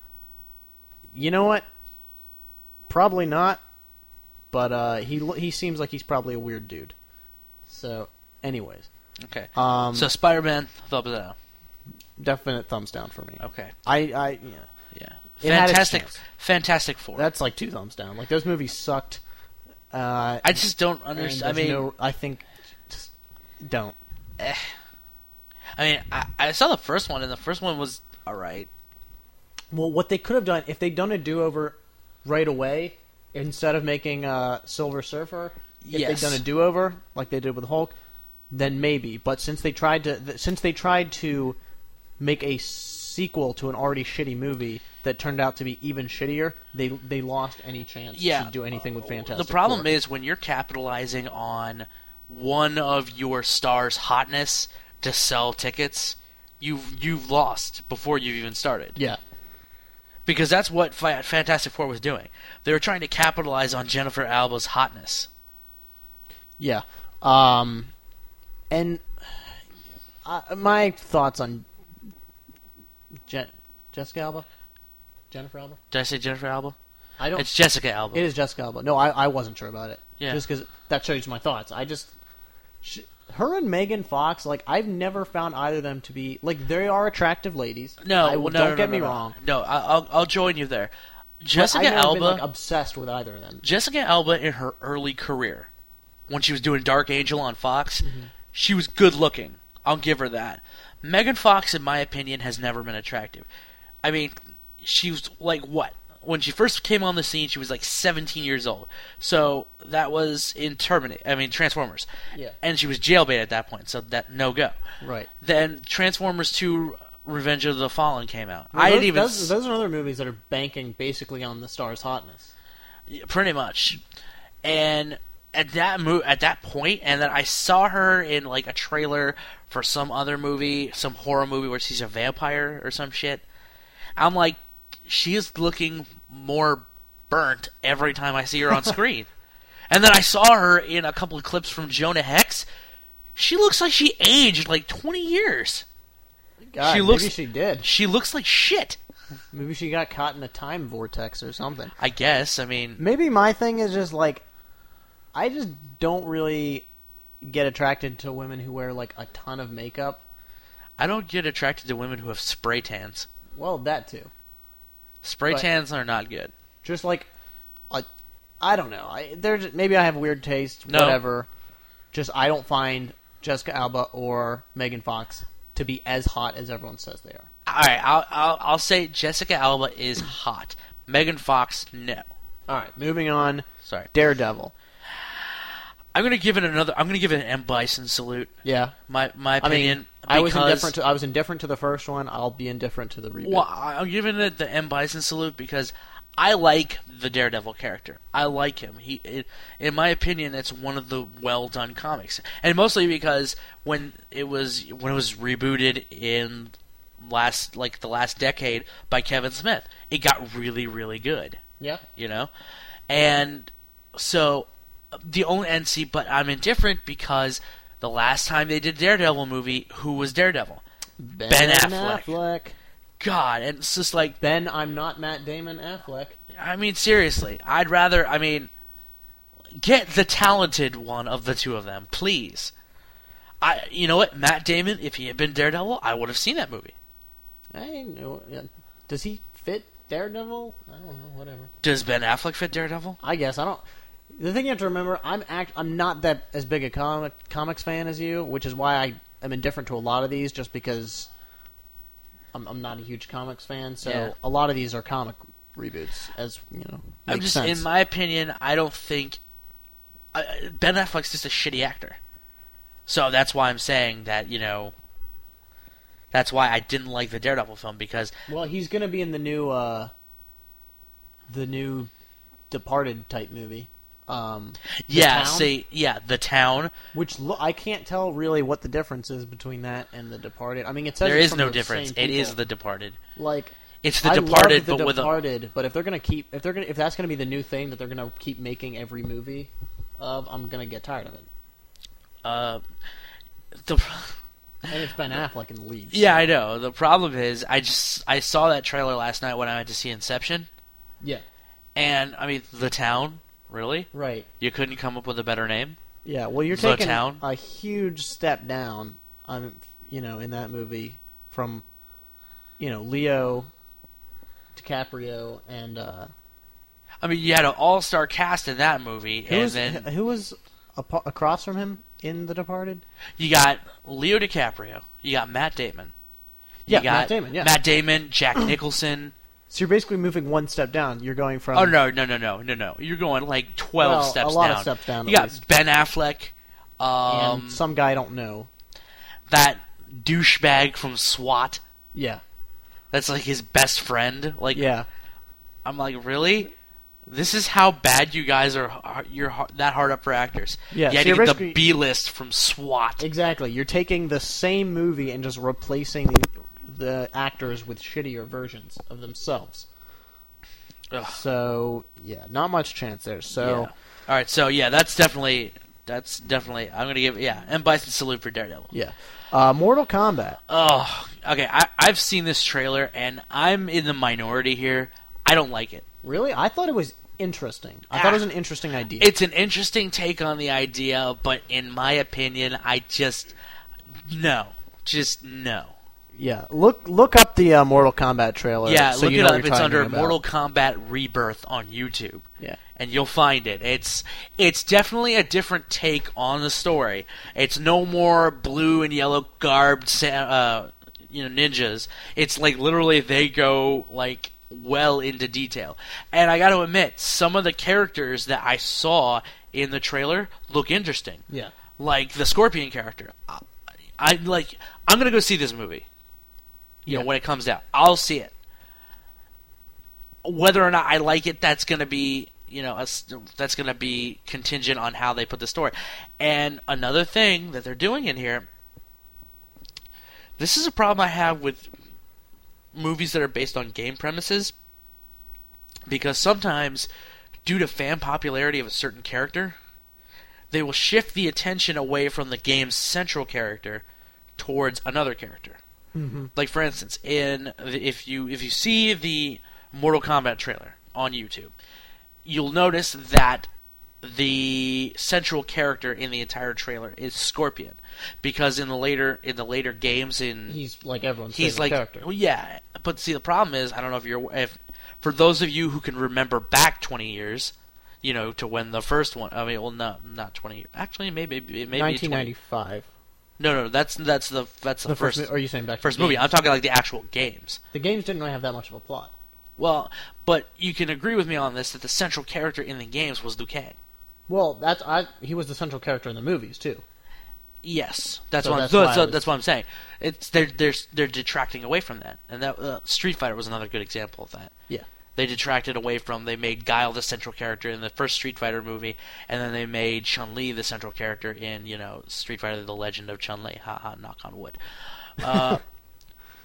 You know what? Probably not. But uh, he he seems like he's probably a weird dude. So, anyways. Okay. Um, so Spider-Man, thumbs down. Definite thumbs down for me. Okay. I, I yeah. Yeah. It had its Fantastic. chance. Fantastic Four. That's like two thumbs down. Like those movies sucked. Uh, I just don't and understand. I there's mean, no, I think just don't. eh. I mean, I, I saw the first one, and the first one was all right. Well, what they could have done if they'd done a do-over right away instead of making uh, Silver Surfer, if Yes. they'd done a do-over like they did with Hulk, then maybe. But since they tried to, th- since they tried to make a sequel to an already shitty movie that turned out to be even shittier, they they lost any chance Yeah. to do anything with Fantastic The problem Four. is when you're capitalizing on one of your stars' hotness to sell tickets, you've you've lost before you've even started. yeah, Because that's what Fa- Fantastic Four was doing. They were trying to capitalize on Jennifer Alba's hotness. yeah. Um, and uh, my thoughts on Je- Jessica Alba, Jennifer Alba. Did I say Jennifer Alba? I don't. It's Jessica Alba. It is Jessica Alba. No, I, I wasn't sure about it. Yeah. Just because that shows my thoughts. I just. She, her and Megan Fox, like, I've never found either of them to be. Like, they are attractive ladies. No, I, will no, don't no, get no, me no. wrong. No, I- I'll I'll join you there. But Jessica I've never Alba. been, like, obsessed with either of them. Jessica Alba in her early career, when she was doing Dark Angel on Fox, Mm-hmm. she was good looking. I'll give her that. Megan Fox, in my opinion, has never been attractive. I mean, she was like what? When she first came on the scene, she was like seventeen years old. So that was in Terminator. I mean, Transformers. Yeah. And she was jailbait at that point, so that no go. Right. Then Transformers two: Revenge of the Fallen came out. Well, I those, didn't even Those, those are other movies that are banking basically on the star's hotness. Yeah, pretty much. And at that mo- at that point, and then I saw her in like a trailer for some other movie, some horror movie where she's a vampire or some shit. I'm like, she is looking more burnt every time I see her on screen. And then I saw her in a couple of clips from Jonah Hex. She looks like she aged like twenty years. God, She maybe looks- she did. She looks like shit. Maybe she got caught in a time vortex or something. I guess. I mean, Maybe my thing is just like, I just don't really get attracted to women who wear like a ton of makeup. I don't get attracted to women who have spray tans. Well, that too. Spray But- tans are not good. Just like, a, I don't know. I there's maybe I have weird taste. No. Whatever. Just I don't find Jessica Alba or Megan Fox to be as hot as everyone says they are. All right, I'll, I'll I'll say Jessica Alba is hot. Megan Fox, no. All right, moving on. Sorry, Daredevil. I'm gonna give it another. I'm gonna give it an M Bison salute. Yeah. My my I opinion. mean, I was because- indifferent. To, I was indifferent to the first one. I'll be indifferent to the reboot. Well, I- I'm giving it the M Bison salute because I like the Daredevil character. I like him. He, it, in my opinion, it's one of the well done comics, and mostly because when it was when it was rebooted in last like the last decade by Kevin Smith. It got really, really good. Yeah. You know? And so the only and see, but I'm indifferent because the last time they did Daredevil movie, who was Daredevil? Ben, Ben Affleck. Affleck. God, and it's just like Ben, I'm not Matt Damon Affleck. I mean, seriously, I'd rather. I mean, get the talented one of the two of them, please. I, you know what, Matt Damon, if he had been Daredevil, I would have seen that movie. I know. Does he fit Daredevil? I don't know. Whatever. Does Ben Affleck fit Daredevil? I guess I don't. The thing you have to remember, I'm act, I'm not that as big a comic comics fan as you, which is why I am indifferent to a lot of these, just because I'm, I'm not a huge comics fan. So Yeah. a lot of these are comic reboots, as you know. I'm Makes just, sense. in my opinion, I don't think I, Ben Affleck's just a shitty actor. So that's why I'm saying that, you know, that's why I didn't like the Daredevil film, because Well, he's going to be in the new, uh, the new Departed type movie. Um, The yeah, Town? see, yeah, The Town. Which lo- I can't tell really what the difference is between that and the Departed. I mean, it says There it's is from no the difference. same It is people. The Departed. like. It's The I Departed, love the but with a Departed, but if they're gonna keep, if they're gonna, if that's gonna be the new thing that they're gonna keep making every movie of, I'm gonna get tired of it. uh, the. And it's Ben Affleck in the lead. so- Yeah, I know. The problem is, I just I saw that trailer last night when I went to see Inception, Yeah. and I mean, The Town. Really? Right. You couldn't come up with a better name? Yeah. Well, you're The taking Town? a huge step down on, you know, in that movie from, you know, Leo, DiCaprio, and uh, I mean, you had an all-star cast in that movie, who and was then who was apo- across from him in The Departed? you got Leo DiCaprio, you got Matt Damon, you Yeah, got Matt Damon, yeah. Matt Damon, Jack Nicholson. So you're basically moving one step down. You're going from Oh no, no, no, no, no, no! You're going like twelve Well, steps a lot down. of steps down. You at got least. Ben Affleck, um, and some guy I don't know. that douchebag from SWAT. Yeah. That's like his best friend. Like, Yeah. I'm like, really? This is how bad you guys are. are- You're har- that hard up for actors. Yeah, You had so to you're get the basically- B list from SWAT. Exactly. You're taking the same movie and just replacing the, the actors with shittier versions of themselves. Ugh. So, yeah, not much chance there. So, Yeah. All right, so yeah, that's definitely that's definitely. I'm gonna give yeah, and Bison salute for Daredevil. yeah. Uh, Mortal Kombat. Oh, okay. I I've seen this trailer and I'm in the minority here. I don't like it. Really? I thought it was interesting. I thought it was an interesting idea. It's an interesting take on the idea, but in my opinion, I just no, just no. yeah. Look look up the uh, Mortal Kombat trailer. Yeah, so look you it know up. what you're It's talking under about. Mortal Kombat Rebirth on YouTube. Yeah. And you'll find it. It's it's definitely a different take on the story. It's no more blue and yellow garbed, sa- uh, you know, ninjas. It's like literally they go like well into detail. And I got to admit, some of the characters that I saw in the trailer look interesting. Yeah. Like the Scorpion character. I, I like. I'm gonna go see this movie. You Yeah. know, when it comes out, I'll see it. Whether or not I like it, that's gonna be, you know, a, that's gonna be contingent on how they put the story. And another thing that they're doing in here, this is a problem I have with movies that are based on game premises, because sometimes, due to fan popularity of a certain character, they will shift the attention away from the game's central character towards another character. Mm-hmm. Like for instance, in if you if you see the Mortal Kombat trailer on YouTube, you'll notice that the central character in the entire trailer is Scorpion, because in the later in the later games in He's like everyone's he's favorite like character. well, yeah, but see the problem is I don't know if you're if for those of you who can remember back twenty years, you know, to when the first one. I mean, well, not not twenty. Actually, maybe maybe nineteen twenty. ninety-five. No, no, that's that's the that's the, The first first. Or are you saying back to first the movie. games? I'm talking like the actual games. The games didn't really have that much of a plot. Well, but you can agree with me on this that the central character in the games was Liu Kang. Well, that's I. He was the central character in the movies too. Yes, that's So what that's I'm, why that's, I was- that's what I'm saying. It's they're they're they're detracting away from that, and that uh, Street Fighter was another good example of that. Yeah. They detracted away from. They made Guile the central character in the first Street Fighter movie, and then they made Chun Li the central character in you know Street Fighter: The Legend of Chun Li. Ha ha! Knock on wood. Uh,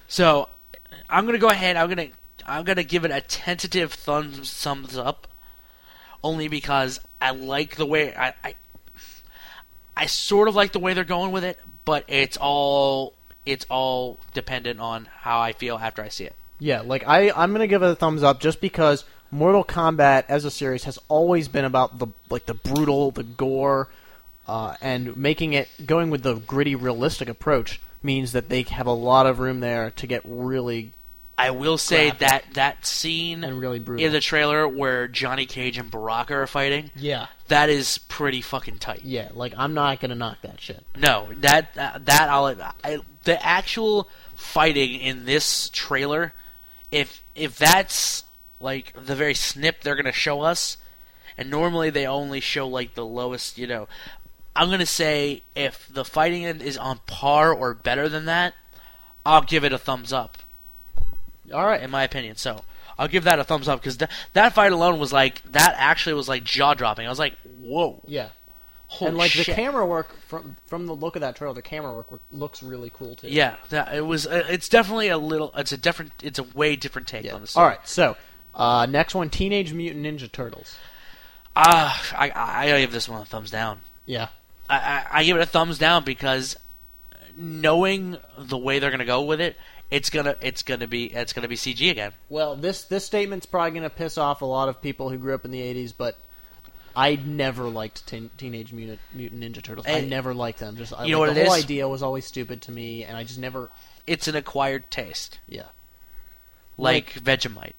So I'm gonna go ahead. I'm gonna I'm gonna give it a tentative thumbs thumbs up, only because I like the way I, I I sort of like the way they're going with it, but it's all it's all dependent on how I feel after I see it. Yeah, like I I'm gonna give it a thumbs up just because Mortal Kombat as a series has always been about the like the brutal, the gore, uh, and making it going with the gritty, realistic approach means that they have a lot of room there to get really. I will say graphic that that scene and really brutal in the trailer where Johnny Cage and Baraka are fighting, yeah, that is pretty fucking tight. yeah. Like I'm not gonna knock that shit. No, that that, that I'll I, the actual fighting in this trailer, if if that's like the very snip they're gonna show us, and normally they only show like the lowest, you know. I'm gonna say if the fighting is on par or better than that, I'll give it a thumbs up. All right, in my opinion. So I'll give that a thumbs up because th- that fight alone was like that. Actually, was like jaw dropping. I was like, whoa, yeah. holy and like shit. the camera work from from the look of that trailer, the camera work, work looks really cool too. Yeah, that, it was. Uh, it's definitely a little. It's a different. It's a way different take Yeah. on the story. All right, so uh, next one, Teenage Mutant Ninja Turtles. Ah, uh, I I gotta give this one a thumbs down. Yeah. I, I I give it a thumbs down because knowing the way they're gonna go with it, it's gonna it's gonna be it's gonna be C G again. Well, this this statement's probably going to piss off a lot of people who grew up in the eighties, but I never liked teen, Teenage Mutant, Mutant Ninja Turtles. I, I- never liked them. Just I, You know like, what the it whole is? idea was always stupid to me, and I just never. It's an acquired taste, Yeah. like, Vegemite.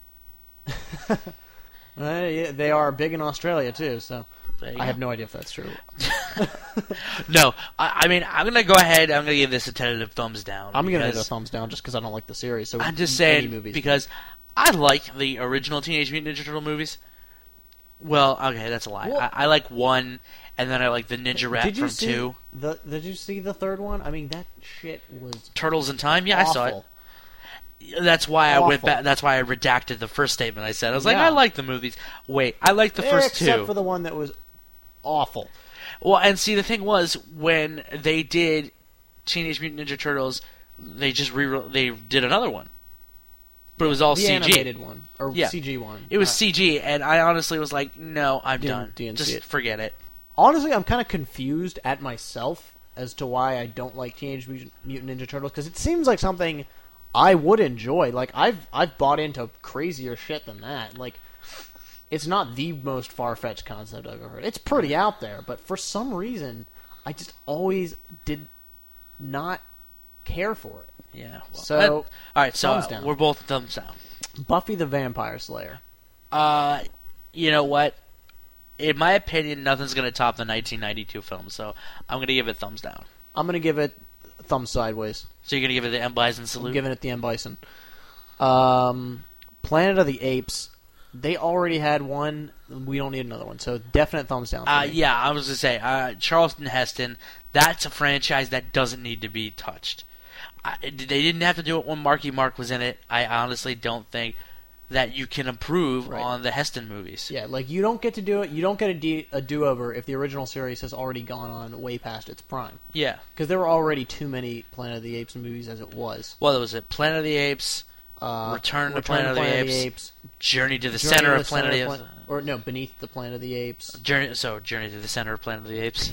Uh, yeah, they are big in Australia too, so There you I go. have no idea if that's true. No, I, I mean I'm gonna go ahead. I'm gonna give this a tentative thumbs down. I'm giving it a because- thumbs down just because I don't like the series. So I'm just any saying movies. because I like the original Teenage Mutant Ninja Turtle movies. Well, okay, that's a lie. Well- I, I like one, and then I like the Ninja Rat did you from see two. the? Did you see the third one? I mean, that shit was Turtles in Time. Yeah, awful. I saw it. That's why I went Awful. back. That's why I redacted the first statement I said. I was like, Yeah. I like the movies. Wait, I like the first except two. for the one that was awful. Well, and see, the thing was when they did Teenage Mutant Ninja Turtles, they just re they did another one, but it was all The C G. animated one or Yeah. C G one. It was Uh, C G, and I honestly was like, no, I'm Didn't- done. didn't Just see it. forget it. Honestly, I'm kind of confused at myself as to why I don't like Teenage Mutant Ninja Turtles because it seems like something I would enjoy. Like I've I've bought into crazier shit than that. Like it's not the most far fetched concept I've ever heard. It's pretty out there, but for some reason, I just always did not care for it. Yeah. Well, So, that- all right. So thumbs uh, down. we're both thumbs down. Buffy the Vampire Slayer. Uh, you know what? In my opinion, nothing's gonna top the nineteen ninety-two film. So I'm gonna give it thumbs down. I'm gonna give it thumb sideways. So you're gonna give it the M Bison I'm salute? giving it the M Bison. Um, Planet of the Apes. They already had one. We don't need another one. So definite thumbs down. For Uh, me. yeah, I was gonna say uh, Charleston Heston. That's a franchise that doesn't need to be touched. I, they didn't have to do it when Marky Mark was in it. I honestly don't think that you can improve Right. on the Heston movies. Yeah, like you don't get to do it. You don't get a, de- a do-over if the original series has already gone on way past its prime. Yeah. Because there were already too many Planet of the Apes movies as it was. Well, there was it Planet of the Apes, Uh, Return to Return Planet of the Apes, Apes, Journey to the Journey Center to of Planet of the Plan- Apes, or no, Beneath the Planet of the Apes. Journey. So Journey to the Center of Planet of the Apes.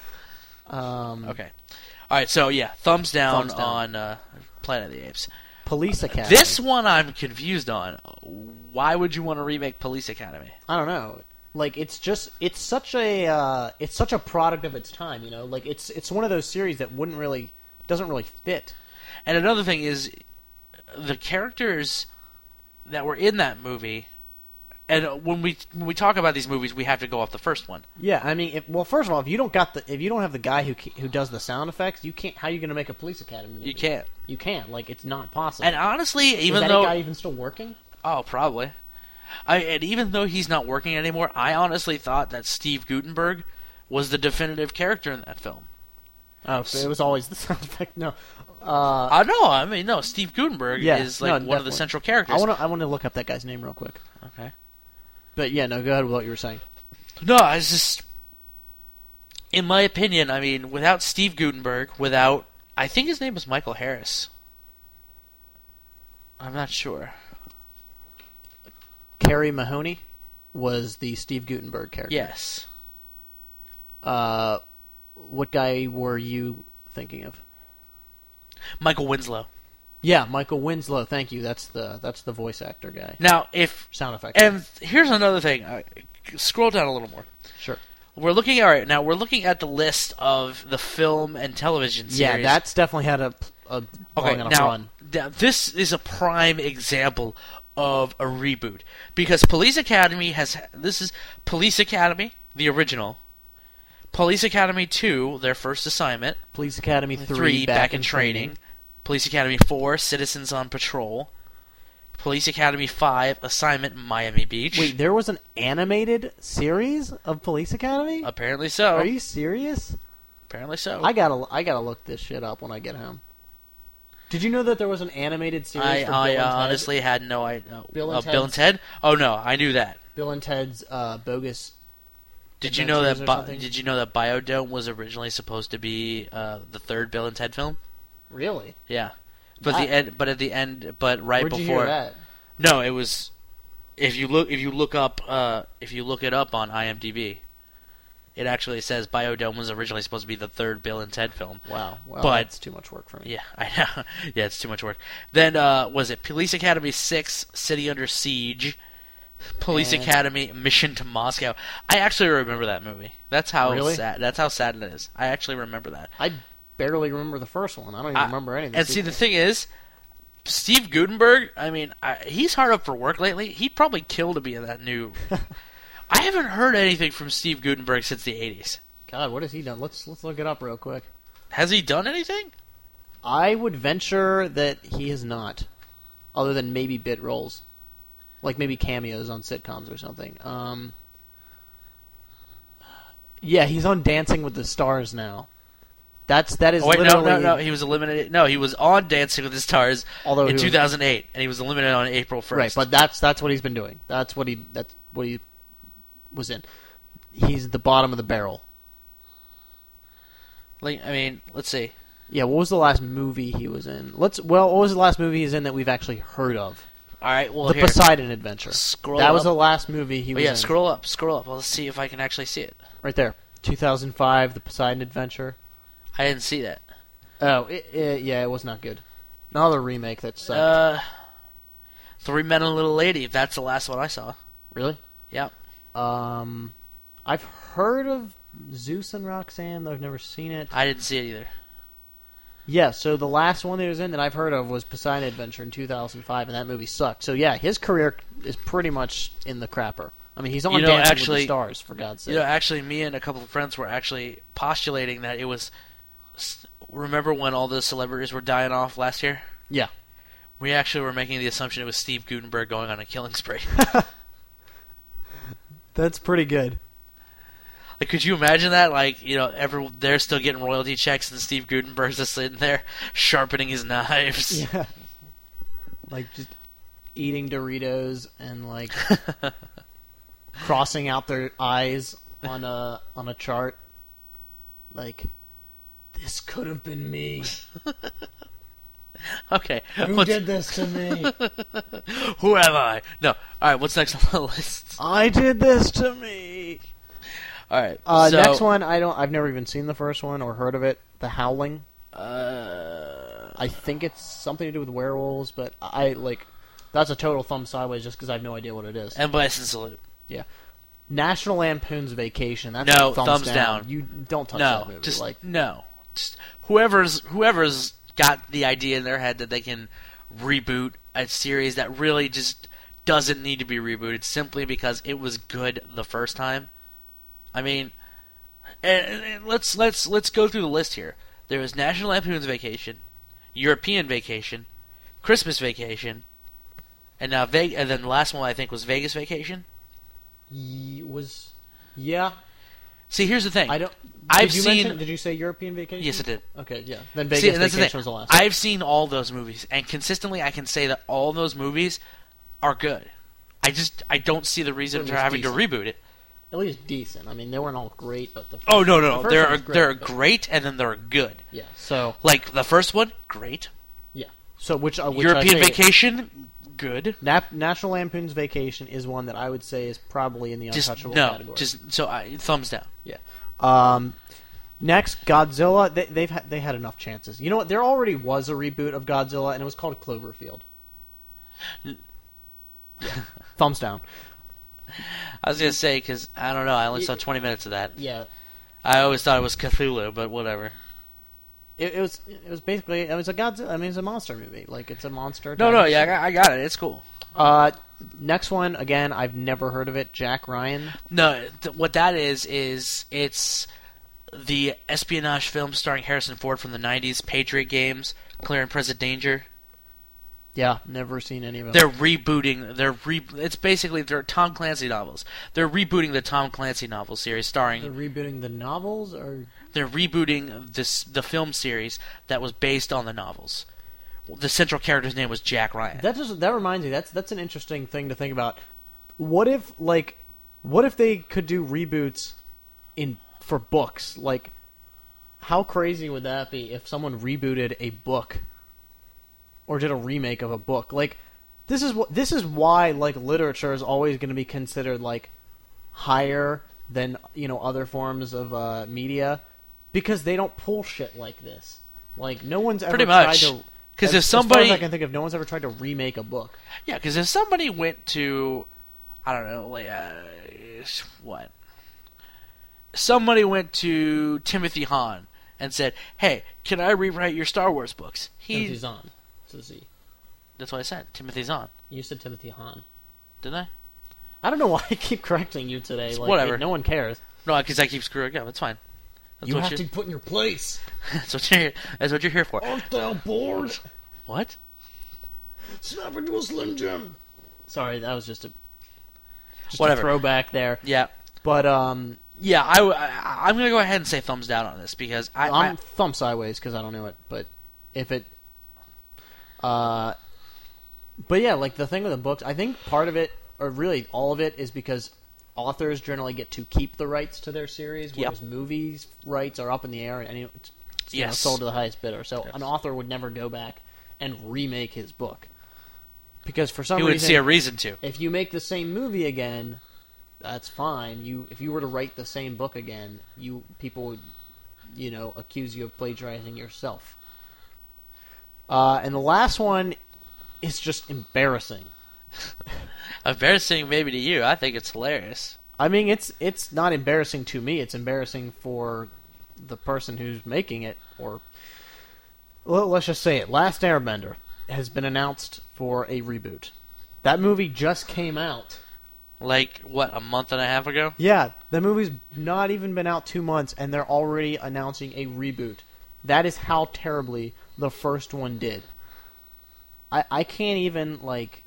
Um, Okay. All right. So yeah, thumbs down, Thumbs down. on uh, Planet of the Apes. Police Academy. This one I'm confused on. Why would you want to remake Police Academy? I don't know. Like it's just it's such a uh, it's such a product of its time. You know, like it's it's one of those series that wouldn't really doesn't really fit. And another thing is, the characters that were in that movie, and when we when we talk about these movies, we have to go off the first one. Yeah, I mean, if, well, first of all, if you don't got the if you don't have the guy who who does the sound effects, you can't. How are you going to make a Police Academy movie? You can't. You can't. Like it's not possible. And honestly, Is even that though guy even still working? oh probably, I and even though he's not working anymore, I honestly thought that Steve Guttenberg was the definitive character in that film. Oh, so it was always the sound effect. No. Uh, I know. I mean, no. Steve Guttenberg Yeah, is like no, one of the definitely. central characters. I want to I want to look up that guy's name real quick. Okay. But yeah, no, go ahead with what you were saying. No, it's just, in my opinion, I mean, without Steve Guttenberg, without, I think his name was Michael Harris. I'm not sure. Carrie Mahoney was the Steve Guttenberg character. Yes. Uh, what guy were you thinking of? Michael Winslow. Yeah, Michael Winslow. Thank you. That's the that's the voice actor guy. Now, if Sound effect. and here's another thing. Uh, scroll down a little more. Sure. We're looking all right now. We're looking at the list of the film and television series. Yeah, that's definitely had a, a okay. long enough Now, run. th- this is a prime example of a reboot because Police Academy has this is Police Academy, the original. Police Academy two, their first assignment. Police Academy three, three back, back in in training. training. Police Academy four, Citizens on Patrol. Police Academy five, Assignment Miami Beach. Wait, there was an animated series of Police Academy? Apparently so. Are you serious? Apparently so. I gotta, I gotta look this shit up when I get home. Did you know that there was an animated series I, for I Bill and uh, Ted? honestly had no idea. Bill and uh, Bill and Ted's- Ted? Oh no, I knew that. Bill and Ted's uh, Bogus. Did you know that? Adventures or Bi- something? did you know that Biodome was originally supposed to be uh, the third Bill and Ted film? Really? Yeah, but I- the end. But at the end. But right Where'd before. you hear that? No, it was. If you look, if you look up, uh, if you look it up on IMDb, it actually says Biodome was originally supposed to be the third Bill and Ted film. Wow. Well, But- that's too much work for me. Yeah, I know. Yeah, it's too much work. Then uh, was it Police Academy six, City Under Siege, Police And- Academy Mission to Moscow. I actually remember that movie. That's how Really? sad. That's how sad it is. I actually remember that. I barely remember the first one. I don't even I- remember anything. And see, the thing is, Steve Guttenberg. I mean, I, he's hard up for work lately. He'd probably kill to be in that new. I haven't heard anything from Steve Guttenberg since the eighties. God, what has he done? Let's let's look it up real quick. Has he done anything? I would venture that he has not, other than maybe bit roles, like maybe cameos on sitcoms or something. Um, yeah, he's on Dancing with the Stars now. That's that is Oh, wait, no, literally. no, no. He was eliminated. No, he was on Dancing with the Stars Although he in was- two thousand eight, and he was eliminated on April first. Right, but that's that's what he's been doing. That's what he that's what he was in. He's at the bottom of the barrel. Like, I mean, let's see. Yeah, what was the last movie he was in? Let's well, what was the last movie he's in that we've actually heard of? All right, well, the here. Poseidon Adventure. Scroll that up. was the last movie he Oh, was yeah, in. scroll up, scroll up. Let's see if I can actually see it. Right there. two thousand five, The Poseidon Adventure. I didn't see that. Oh, it, it, yeah, it was not good. Another remake that sucked. Uh, Three Men and a Little Lady. That's the last one I saw. Really? Yep. Um, I've heard of Zeus and Roxanne, though I've never seen it. I didn't see it either. Yeah, so the last one that he was in that I've heard of was Poseidon Adventure in two thousand five, and that movie sucked. So yeah, his career is pretty much in the crapper. I mean, he's on You know, Dancing with actually- the Stars, for God's sake. You know, actually, me and a couple of friends were actually postulating that it was. Remember when all the celebrities were dying off last year? Yeah. We actually were making the assumption it was Steve Guttenberg going on a killing spree. That's pretty good. Like, could you imagine that? Like, you know, every, they're still getting royalty checks, and Steve Guttenberg's just sitting there sharpening his knives. Yeah. Like, just eating Doritos and, like, crossing out their eyes on a on a chart. Like, this could have been me. Okay. Who what's- did this to me? Who am I? No. All right. What's next on the list? I did this to me. All right. Uh, so, next one, I don't. I've never even seen the first one or heard of it. The Howling. Uh, I think it's something to do with werewolves, but I like. That's a total thumb sideways, just because I have no idea what it is. and Bison Salute. National Lampoon's Vacation. That's No, a thumbs, thumbs down. down. You don't touch No, that movie. just like, no. Just whoever's whoever's got the idea in their head that they can reboot a series that really just doesn't need to be rebooted simply because it was good the first time. I mean, and, and let's let's let's go through the list here. There was National Lampoon's Vacation, European Vacation, Christmas Vacation, and now Vegas. And then the last one I think was Vegas Vacation. Ye- was yeah. See, here's the thing. I don't. Did I've you seen- mention, Did you say European Vacation? Yes, it did. Okay, yeah. Then See, Vegas and that's the Vacation thing. was the last. I've seen all those movies, and consistently I can say that all those movies are good. I just I don't see the reason At for least having decent. to reboot it. At least decent. I mean, they weren't all great, but the first, Oh no no the no! first They're one was great, they're but- great, and then they're good. Yeah. So Like the first one, great. yeah. So which, uh, which European I say, Vacation, good. Nap- National Lampoon's Vacation is one that I would say is probably in the Just untouchable no, category. just so I, thumbs down. Yeah. Um, next, Godzilla. They, they've had, they had enough chances. You know what? There already was a reboot of Godzilla, and it was called Cloverfield. Yeah. Thumbs down. I was gonna say because I don't know. I only saw twenty minutes of that. Yeah. I always thought it was Cthulhu, but whatever. It, it was. It was basically. It was a Godzilla. I mean, it's a monster movie. Like it's a monster. No, no, yeah, I got, I got it. It's cool. Uh, next one again. I've never heard of it. Jack Ryan. No, th- what that is is it's the espionage film starring Harrison Ford from the nineties, Patriot Games, Clear and Present Danger. Yeah, never seen any of them. They're rebooting. They're re. It's basically they're Tom Clancy novels. They're rebooting the Tom Clancy novel series, starring. They're rebooting the novels, or They're rebooting this the film series that was based on the novels. The central character's name was Jack Ryan. that just that reminds me. That's that's an interesting thing to think about. What if like, what if they could do reboots in for books? Like, how crazy would that be if someone rebooted a book or did a remake of a book? Like, this is what this is why like literature is always going to be considered like higher than, you know, other forms of uh, media, because they don't pull shit like this. Like, no one's ever Pretty tried much. to. Because As, if somebody, as far as I can think of, no one's ever tried to remake a book. yeah, because if somebody went to, I don't know, like uh, what? Somebody went to Timothy Hahn and said, "Hey, can I rewrite your Star Wars books?" He, Timothy Zahn. It's a Z. that's what I said. Timothy Zahn, You said Timothy Hahn. didn't I? I don't know why I keep correcting you today. Like, Whatever. hey, no one cares. No, because I keep screwing up. That's fine. That's You what have you're, to put in your place. That's what you're. That's what you're here for. Aren't thou bored? What? Snap into a Slim Jim. Sorry, that was just a just Whatever. a throwback there. Yeah, But um, yeah. I, I I'm gonna go ahead and say thumbs down on this because I. I'm I thumb sideways because I don't know it. But if it, uh, but yeah, like the thing with the books, I think part of it, or really all of it, is because authors generally get to keep the rights to their series, whereas Yep. movies movies rights are up in the air and any, it's, you know, Yes. sold to the highest bidder. So Yes. an author would never go back and remake his book, because for some you would reason, see a reason to. if you make the same movie again, that's fine. You if you were to write the same book again, you people would, you know, accuse you of plagiarizing yourself. Uh, and the last one is just embarrassing. Embarrassing maybe to you. I think it's hilarious. I mean, it's it's not embarrassing to me. It's embarrassing for the person who's making it. Or, well, let's just say it. Last Airbender has been announced for a reboot. That movie just came out. Like, what, a month and a half ago? Yeah, the movie's not even been out two months, and they're already announcing a reboot. That is how terribly the first one did. I I can't even, like...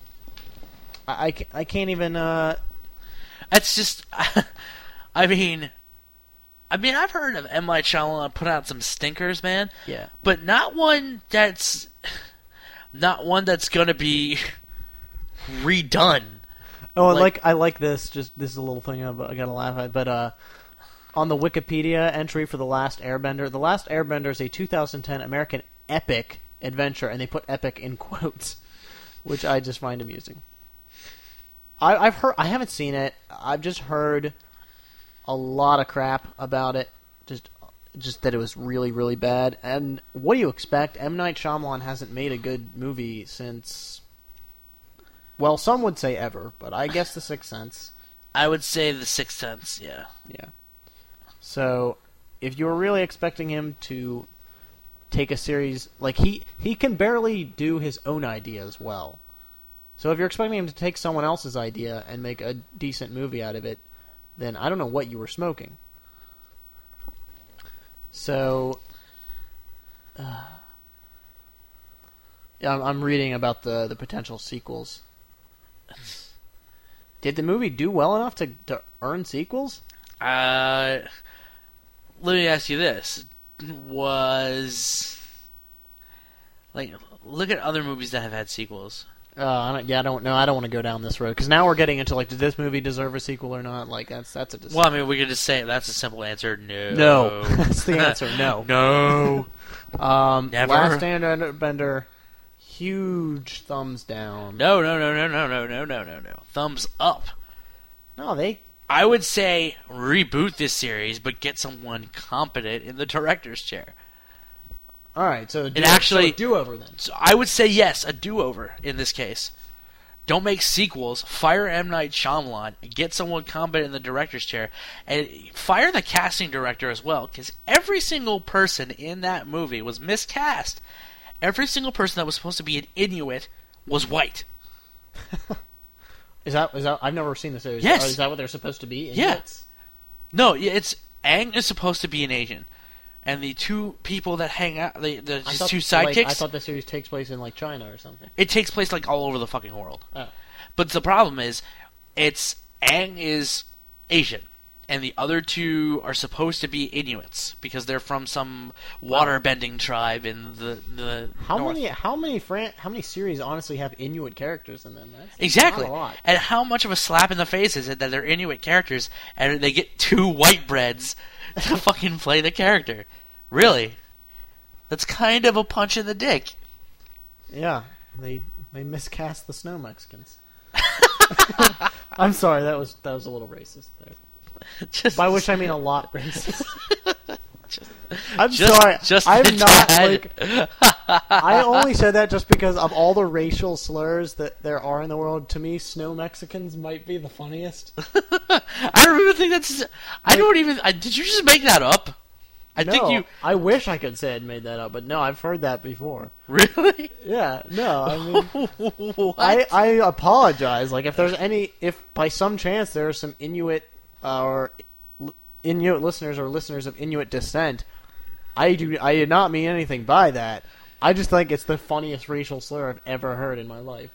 I, I, ca- I can't even, uh... It's just, I mean, I mean, I've heard of M. Night Shyamalan put out some stinkers, man, Yeah. but not one that's, not one that's gonna be redone. Oh, I Like- like I like this. Just this is a little thing I I gotta laugh at. But uh, on the Wikipedia entry for The Last Airbender, The Last Airbender is a two thousand ten American epic adventure, and they put "epic" in quotes, which I just find amusing. I, I've heard. I haven't seen it. I've just heard a lot of crap about it. Just, just that it was really, really bad. And what do you expect? M. Night Shyamalan hasn't made a good movie since. Well, some would say ever, but I guess The Sixth Sense. I would say The Sixth Sense, yeah. Yeah. So, if you were really expecting him to take a series, like he he can barely do his own ideas well. So if you're expecting him to take someone else's idea and make a decent movie out of it, then I don't know what you were smoking. So, uh, yeah, I'm, I'm reading about the the potential sequels. Did the movie do well enough to to earn sequels? Uh, let me ask you this: was like look at other movies that have had sequels. Uh, I don't, yeah, I don't know. I don't want to go down this road because now we're getting into like, did this movie deserve a sequel or not? Like that's that's a dis- Well, I mean, we could just say that's a simple answer: no. no. That's the answer. No. No. Um, Never. Last Airbender huge thumbs down. No, no, no, no, no, no, no, no, no, no. Thumbs up. No, they... I would say reboot this series, but get someone competent in the director's chair. All right, so do, And actually- so do-over then. So I would say yes, a do-over in this case. Don't make sequels. Fire M. Night Shyamalan. Get someone competent in the director's chair. And fire the casting director as well, because every single person in that movie was miscast. Every single person that was supposed to be an Inuit was white. Is that is that? I've never seen the series. Yes. Oh, is that what they're supposed to be? Yeah. Inuits? No, it's Aang is supposed to be an Asian. And the two people that hang out, the, the I his thought, two like, sidekicks, I thought the series takes place in like China or something. it takes place like all over the fucking world. Oh. But the problem is, it's Aang is Asian, and the other two are supposed to be Inuits because they're from some water-bending tribe in the the How north. many how many Fran- how many series honestly have Inuit characters in them? That's Exactly. not a lot. And how much of a slap in the face is it that they're Inuit characters and they get two white breads to fucking play the character? Really? That's kind of a punch in the dick. Yeah, they they miscast the Snow Mexicans. I'm sorry, that was that was a little racist there. Just, By which I mean a lot racist. just, I'm just- sorry. just I'm a not tad. like. I only said that just because of all the racial slurs that there are in the world. To me, Snow Mexicans might be the funniest. I don't even think that's. I don't even. I, did you just make that up? I no, think you I wish I could say I'd made that up, but no, I've heard that before. really. Yeah, no, I mean, What? I I apologize. Like if there's any, if by some chance there are some Inuit uh, or Inuit listeners or listeners of Inuit descent, I do I did not mean anything by that. I just think it's the funniest racial slur I've ever heard in my life.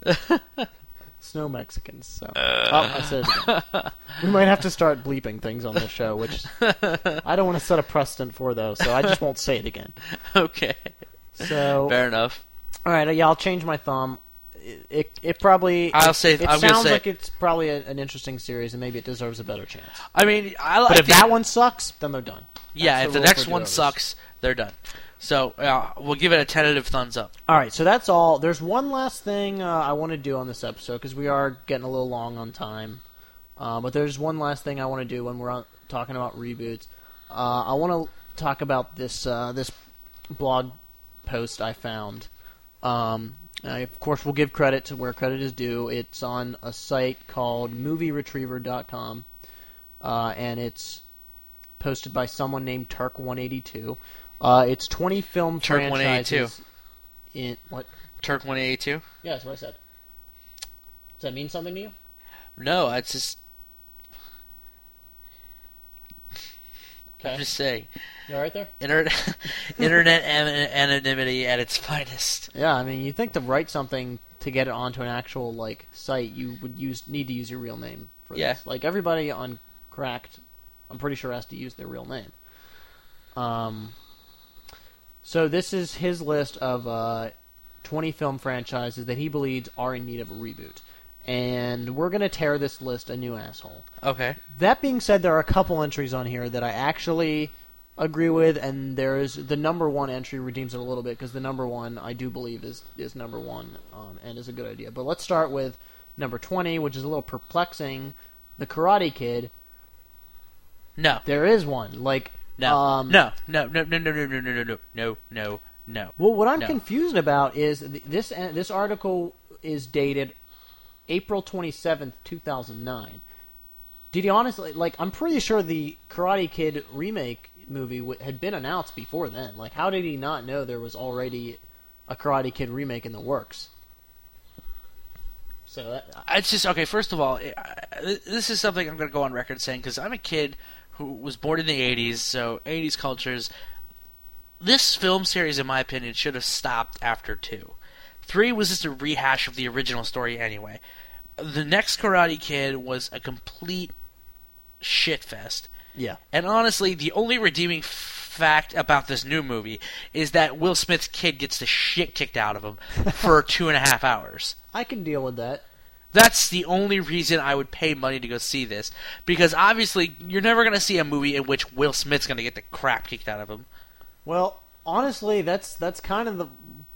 Snow Mexicans. So oh, I said it again. We might have to start bleeping things on this show, which I don't want to set a precedent for, though. So I just won't say it again. Okay. So Fair enough. all right, yeah, I'll change my thumb. It it, it probably I'll it, say- it I'm gonna sounds say- like it's probably a, an interesting series, and maybe it deserves a better chance. I mean, I, But I if think, that one sucks, then they're done. yeah, That's if the the rule next for one do-overs. sucks, they're done. So uh, we'll give it a tentative thumbs up. All right, so that's all. There's one last thing uh, I want to do on this episode because we are getting a little long on time. Uh, but there's one last thing I want to do when we're on, talking about reboots. Uh, I want to talk about this uh, this blog post I found. Um, I, of course, we'll give credit to where credit is due. It's on a site called movie retriever dot com, uh, and it's posted by someone named Turk one eighty-two. Uh, it's twenty film Turk one eighty-two. franchises. In what? Turk one eighty-two? Yeah, that's what I said. Does that mean something to you? No, it's just. Okay. I'm just saying. You all right there? Internet, internet an- anonymity at its finest. Yeah, I mean, you think to write something to get it onto an actual like site, you would use need to use your real name for Yeah. this. Like everybody on Cracked, I'm pretty sure has to use their real name. Um. So this is his list of uh, twenty film franchises that he believes are in need of a reboot, and we're gonna tear this list a new asshole. Okay. That being said, there are a couple entries on here that I actually agree with, and there is the number one entry redeems it a little bit because the number one I do believe is is number one um, and is a good idea. But let's start with number twenty, which is a little perplexing. The Karate Kid. No. There is one. Like No. um, no. No. No. No. No. No. No. No. No. No. No. No. Well, what I'm No. confused about is th- this uh, this article is dated April twenty-seventh, two thousand nine. Did he honestly, like, I'm pretty sure the Karate Kid remake movie w- had been announced before then. Like, how did he not know there was already a Karate Kid remake in the works? So, that, It's just okay. First of all, I- I- this is something I'm going to go on record saying because I'm a kid who was born in the eighties, so eighties cultures. This film series, in my opinion, should have stopped after two. Three was just a rehash of the original story anyway. The next Karate Kid was a complete shitfest. yeah. And honestly, the only redeeming fact about this new movie is that Will Smith's kid gets the shit kicked out of him for two and a half hours. I can deal with that. That's the only reason I would pay money to go see this. Because obviously, you're never going to see a movie in which Will Smith's going to get the crap kicked out of him. Well, honestly, that's that's kind of the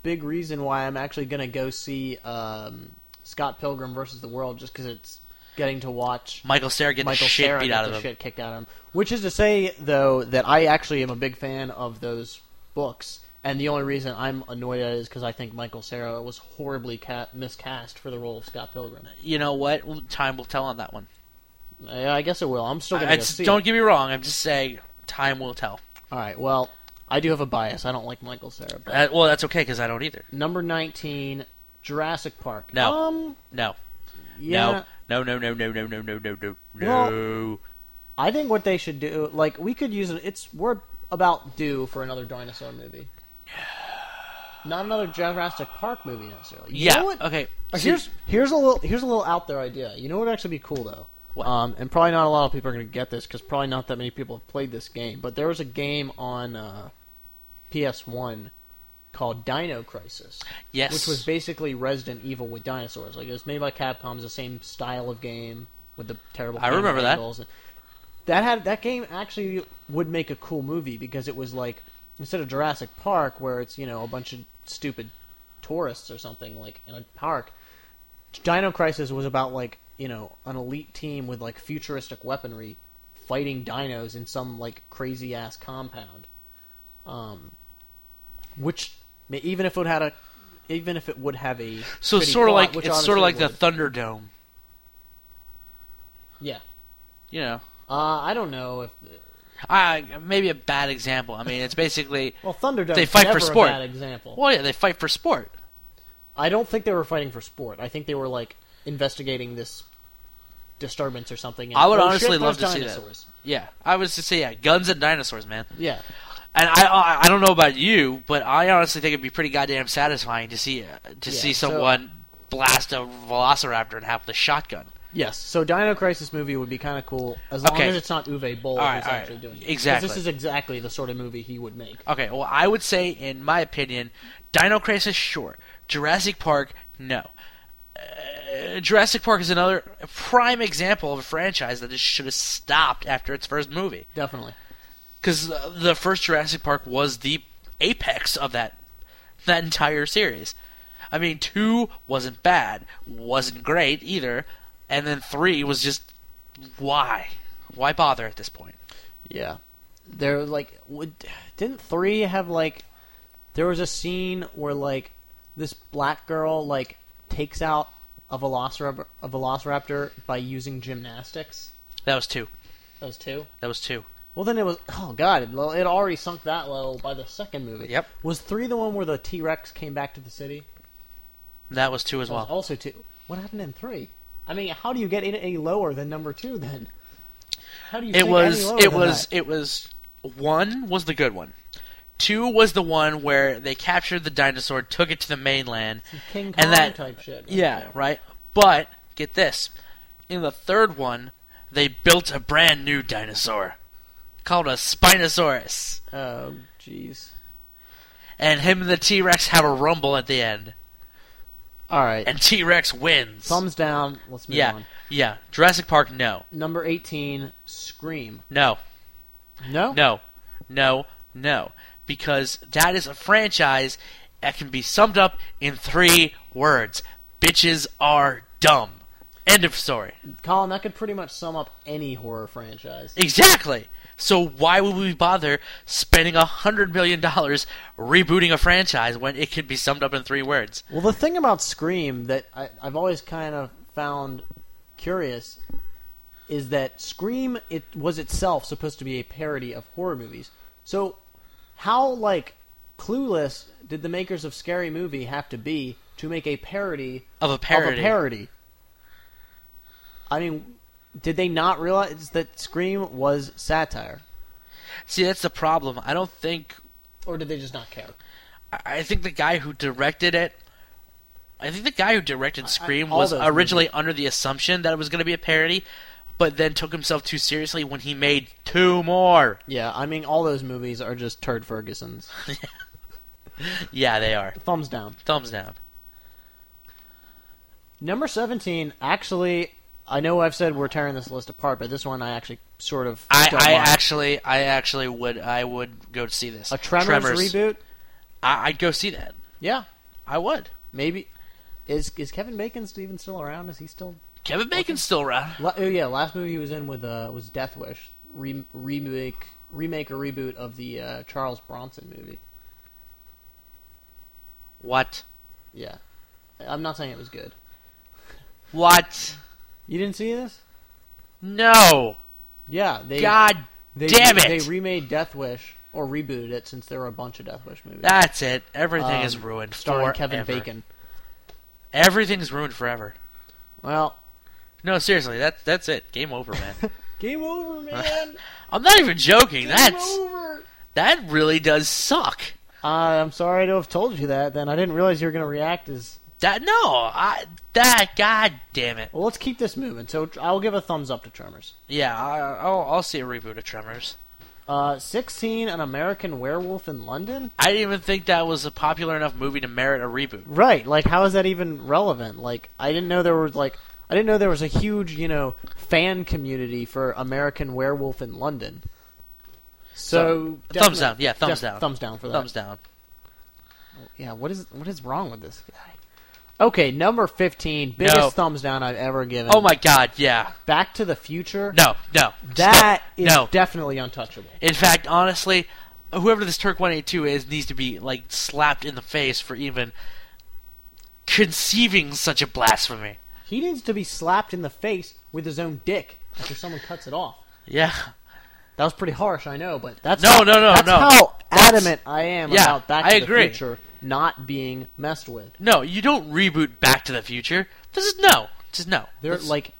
big reason why I'm actually going to go see um, Scott Pilgrim versus the World, just because it's getting to watch Michael Cera get Michael the shit Cera beat get out the of him. shit kicked out of him. Which is to say, though, that I actually am a big fan of those books, and the only reason I'm annoyed at it is because I think Michael Cera was horribly ca- miscast for the role of Scott Pilgrim. You know what? Time will tell on that one. I, I guess it will. I'm still going I, to go just- see don't it. get me wrong. I'm just saying, time will tell. All right, well, I do have a bias. I don't like Michael Cera. But Uh, well, that's okay because I don't either. number nineteen, Jurassic Park. No. Um, No. yeah. No. No. No. No. No. No. No. No. No. Well- No. I think what they should do, like, we could use it. It's we're about due for another dinosaur movie. Not another Jurassic Park movie necessarily. You Yeah. know what? Okay. Uh, See- Here's here's a little here's a little out there idea. You know what would actually be cool though? What? Um, and probably not a lot of people are going to get this because probably not that many people have played this game. But there was a game on uh, P S one called Dino Crisis, Yes. which was basically Resident Evil with dinosaurs. Like it was made by Capcom, it's the same style of game with the terrible. I remember camera that. angles. That had that game actually would make a cool movie because it was like instead of Jurassic Park where it's you know a bunch of stupid tourists or something like in a park. Dino Crisis was about like you know an elite team with like futuristic weaponry fighting dinos in some like crazy ass compound. Um, which even if it had a even if it would have a So it's shitty sort of plot, like which it's sort of like honestly the it would. Thunderdome. Yeah. You know. Uh, I don't know if I maybe a bad example. I mean, it's basically well Thunderdome They fight for never sport. a bad example. well, yeah, they fight for sport. I don't think they were fighting for sport. I think they were like investigating this disturbance or something. And, I would oh, honestly shit, love there's to see that. dinosaurs. Yeah, I was to say yeah, guns and dinosaurs, man. Yeah, And I, I I don't know about you, but I honestly think it'd be pretty goddamn satisfying to see uh, to Yeah, see so- someone blast a velociraptor and have with a shotgun. yes. So Dino Crisis movie would be kind of cool as long Okay. as it's not Uwe Boll All right, who's all right. actually doing it. 'Cause Exactly. This is exactly the sort of movie he would make. Okay, well, I would say, in my opinion, Dino Crisis, sure. Jurassic Park, no. Uh, Jurassic Park is another prime example of a franchise that just should have stopped after its first movie. Definitely. Because the first Jurassic Park was the apex of that that entire series. I mean, two wasn't bad, wasn't great either, and then three was just why, why bother at this point? Yeah. There was like, would, didn't three have like? There was a scene where like this black girl like takes out a velociraptor, a velociraptor by using gymnastics. That was two. That was two. That was two. Well, then it was. Oh God, it, it already sunk that low by the second movie. Yep. Was three the one where the T Rex came back to the city? That was two as That was well. also two. What happened in three? I mean, how do you get it any lower than number two then? How do you? It sink was. Any lower It than was. that? It was. One was the good one. Two was the one where they captured the dinosaur, took it to the mainland, King Kong and that- type shit. yeah, right. But get this, in the third one, they built a brand new dinosaur called a Spinosaurus, Oh, jeez. and him and the T-Rex have a rumble at the end, All right. and T-Rex wins. Thumbs down. Let's move yeah, on. yeah. Jurassic Park, no, Number eighteen, Scream. no, No. no, no, no, because that is a franchise that can be summed up in three words: bitches are dumb. End of story. Colin, that could pretty much sum up any horror franchise. Exactly. So why would we bother spending a hundred million dollars rebooting a franchise when it could be summed up in three words? Well, the thing about Scream that I, I've always kind of found curious is that Scream it was itself supposed to be a parody of horror movies. So, how like clueless did the makers of Scary Movie have to be to make a parody Of a parody. of a parody? I mean, did they not realize that Scream was satire, See, that's the problem. I don't think. or did they just not care? I I think the guy who directed it. I think the guy who directed Scream all was those originally movies. under the assumption that it was going to be a parody, but then took himself too seriously when he made two more. Yeah, I mean, all those movies are just turd Fergusons. Yeah, they are. Thumbs down. Thumbs down. Number seventeen, actually, I know I've said we're tearing this list apart, but this one I actually sort of I, don't I mind. actually, I actually would, I would go to see this. A Tremors, reboot? I, I'd go see that. Yeah. I would. Maybe is is Kevin Bacon even still around? Is he still? Kevin Bacon's still around. La- oh yeah, last movie he was in with uh, was Death Wish, Re- remake remake or reboot of the uh, Charles Bronson movie. What? Yeah, I'm not saying it was good. What? You didn't see this? No. Yeah, they God they, damn it! They remade Death Wish or rebooted it since there were a bunch of Death Wish movies. That's it. Everything Um, is ruined. starring forever. Kevin Bacon. Everything's ruined forever. Well, No, seriously, that's that's it. Game over, man. game over, man. I'm not even joking. Game That's over. that really does suck. Uh, I'm sorry to have told you that. Then I didn't realize you were going to react as. That no, I that god damn it. Well, let's keep this moving. So I'll give a thumbs up to Tremors. Yeah, I, I'll I'll see a reboot of Tremors. Uh, sixteen, An American Werewolf in London? I didn't even think that was a popular enough movie to merit a reboot. Right, like, how is that even relevant? Like, I didn't know there was, like, I didn't know there was a huge, you know, fan community for American Werewolf in London. So, So, thumbs down, yeah, thumbs def- down. Thumbs down for that. Thumbs down. Yeah, what is what is wrong with this guy? Okay, number fifteen, biggest No. thumbs down I've ever given. Oh my god, yeah. Back to the Future? No, no. That Stop. is no. definitely untouchable. In fact, honestly, whoever this Turk one eighty-two is needs to be like slapped in the face for even conceiving such a blasphemy. He needs to be slapped in the face with his own dick after someone cuts it off. Yeah. That was pretty harsh, I know, but that's No, how, no, no, that's no. how That's- adamant I am Yeah, about Back to I the agree. Future not being messed with. No, you don't reboot Back to the Future. This is no. Just no. They're This- like,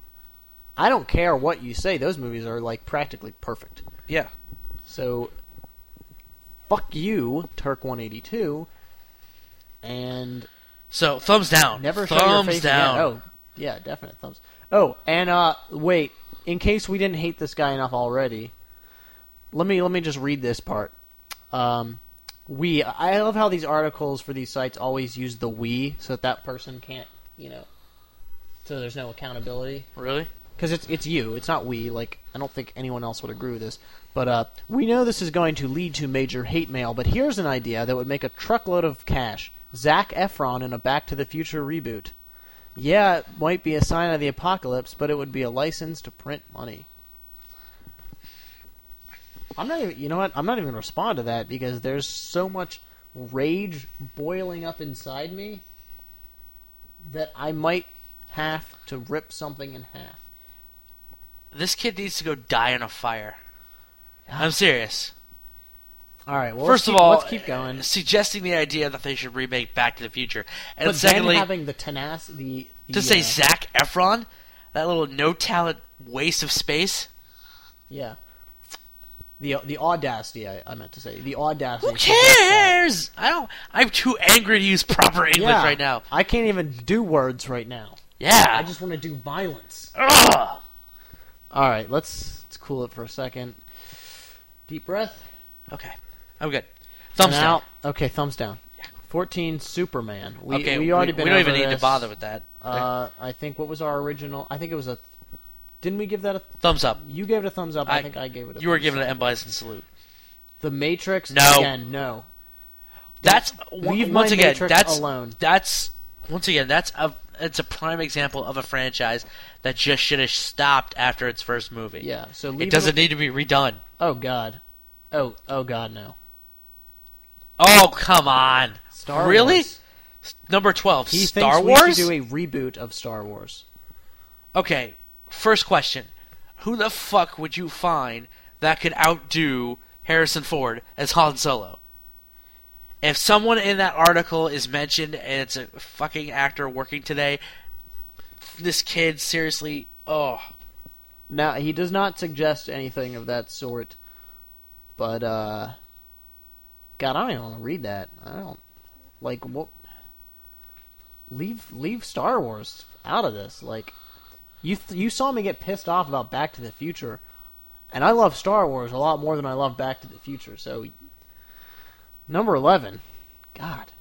I don't care what you say; those movies are like practically perfect. yeah. So, fuck you, Turk one eighty-two, and So thumbs down. never show your thumbs face down. again. Oh, yeah, definite thumbs. Oh, and uh, wait, in case we didn't hate this guy enough already, let me let me just read this part. Um, we, I love how these articles for these sites always use the we, so that that person can't, you know, so there's no accountability. Really? Because it's it's you, it's not we. Like, I don't think anyone else would agree with this. But uh, we know this is going to lead to major hate mail. But here's an idea that would make a truckload of cash: Zac Efron in a Back to the Future reboot. Yeah, it might be a sign of the apocalypse, but it would be a license to print money. I'm not even. You know what? I'm not even gonna respond to that because there's so much rage boiling up inside me that I might have to rip something in half. This kid needs to go die in a fire. I'm serious. All right. Well, First let's of keep, all, let's keep going. suggesting the idea that they should remake Back to the Future, and But secondly, then having the tenac, the, the to say uh, Zac Efron, that little no talent waste of space. yeah, the the audacity. I, I meant to say the audacity. Who to suggest that. cares? I don't. I'm too angry to use proper English Yeah, right now. I can't even do words right now. Yeah. I just want to do violence. Ugh. All right, let's let's cool it for a second. Deep breath. Okay, I'm good. Thumbs And down. out. Okay, thumbs down. fourteen Superman. We okay, we already we, been we don't over even need this. to bother with that. Uh, I think what was our original? I think it was a. Didn't we give that a? Thumbs up. You gave it a thumbs up. I, I- think I gave it a. You were thumbs giving it up. an M. Bison salute. The Matrix. No. Again, no. That's Leave once my again. Matrix That's alone. That's once again. That's a. It's a prime example of a franchise that just should have stopped after its first movie. Yeah. So leave It doesn't need to be redone. Oh God. Oh oh God no. Oh come on! Star Really? Wars. Number twelve. He Star thinks Wars. we should do a reboot of Star Wars. Okay, first question. Who the fuck would you find that could outdo Harrison Ford as Han Solo? If someone in that article is mentioned and it's a fucking actor working today, this kid, seriously, oh. Now he does not suggest anything of that sort, but uh, God, I don't even want to read that. I don't like what. Leave leave Star Wars out of this. Like, you th- you saw me get pissed off about Back to the Future, and I love Star Wars a lot more than I love Back to the Future. So, number eleven, God,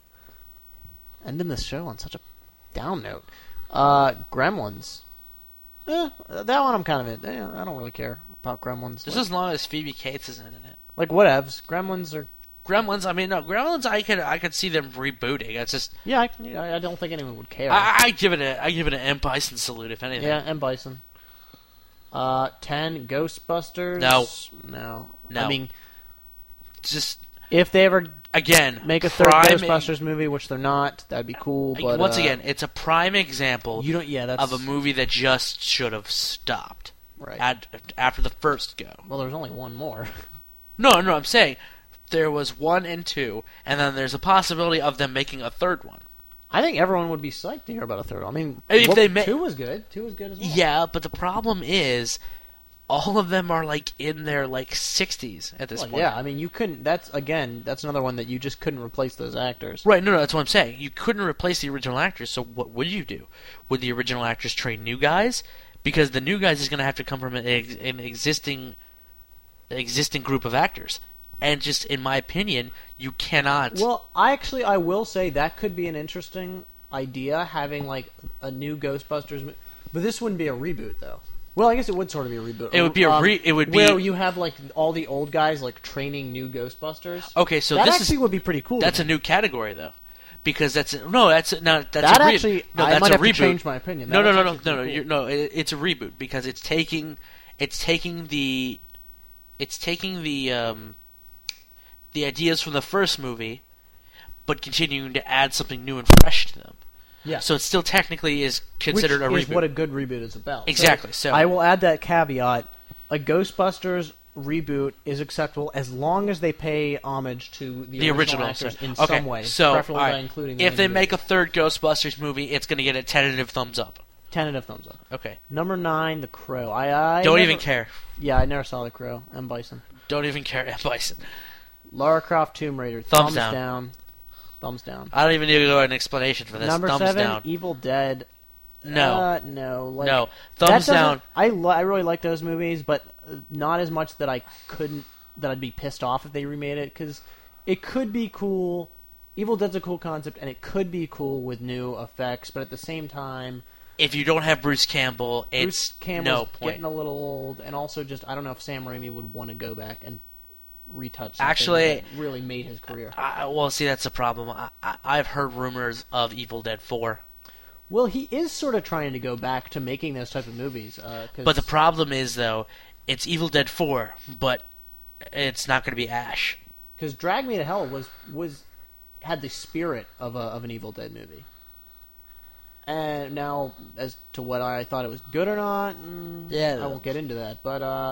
ending this show on such a down note. Uh, Gremlins. Eh, that one I'm kind of in. Eh, I don't really care about Gremlins. Just Like, as long as Phoebe Cates isn't in it. like whatevs. Gremlins are Gremlins. I mean, no, Gremlins. I could I could see them rebooting. It's just Yeah, I, yeah, I don't think anyone would care. I, I give it a I give it an M Bison salute if anything. Yeah, M. Bison. Uh, ten Ghostbusters. No. no, No. I mean, Just if they ever again make a third prime Ghostbusters movie, which they're not, that'd be cool. But once uh, again, it's a prime example you don't. Yeah, that's of a movie that just should have stopped right. at, after the first go. Well, there's only one more. No, no, I'm saying there was one and two, and then there's a possibility of them making a third one. I think everyone would be psyched to hear about a third one. I mean, If what- they ma- two was good. Two was good as well. Yeah, but the problem is, all of them are like in their like sixties at this Well, point. yeah, I mean, you couldn't. That's again, that's another one that you just couldn't replace those actors. Right, no, no, that's what I'm saying. You couldn't replace the original actors, so what would you do? Would the original actors train new guys? Because the new guys is going to have to come from an, ex- an existing existing group of actors. And just, in my opinion, you cannot... Well, I actually, I will say that could be an interesting idea, having like a new Ghostbusters, mo- but this wouldn't be a reboot though. Well, I guess it would sort of be a reboot. It would be a Um, re- it would be- where you have like all the old guys like training new Ghostbusters. Okay, so that this actually is... would be pretty cool. That's to a me. new category, though. Because that's... No, that's... No, that's that a re- actually. No, I that's might a have reboot. to change my opinion. No, That no, no, actually no, no, no, pretty you're, cool. no. It, it's a reboot because it's taking, it's taking the, it's taking the, um, the ideas from the first movie, but continuing to add something new and fresh to them. Yeah. So it still technically is considered Which a is reboot. what a good reboot is about. Exactly, so- I will add that caveat: a Ghostbusters reboot is acceptable as long as they pay homage to the, the original, original actors so- in okay, some way, so preferably all by right, including. if they make a a third Ghostbusters movie, it's going to get a tentative thumbs up. tentative thumbs up. Okay. Number nine, The Crow. I, I Don't never- even care. Yeah, I never saw The Crow. M. Bison. Don't even care. M. Bison. Lara Croft, Tomb Raider. Thumbs Thumbs, down. down. Thumbs down. I don't even need to go an explanation for this. Number thumbs seven, down. Evil Dead. No. Uh, no. Like, No. that Thumbs doesn't- down. I li- I really like those movies, but uh, not as much that I couldn't that I'd be pissed off if they remade it, because it could be cool. Evil Dead's a cool concept, and it could be cool with new effects, but at the same time, If you don't have Bruce Campbell, it's Bruce Campbell's no point. getting a little old, and also just I don't know if Sam Raimi would want to go back and retouch something Actually- that really made his career. I, well, see, that's the problem. I, I, I've heard rumors of Evil Dead four. Well, he is sort of trying to go back to making those type of movies. Uh, 'cause- But the problem is, though, it's Evil Dead four, but it's not going to be Ash. Because Drag Me to Hell was was had the spirit of a of an Evil Dead movie. And now, as to what I thought it was good or not, mm, Yeah. I won't get into that. But uh,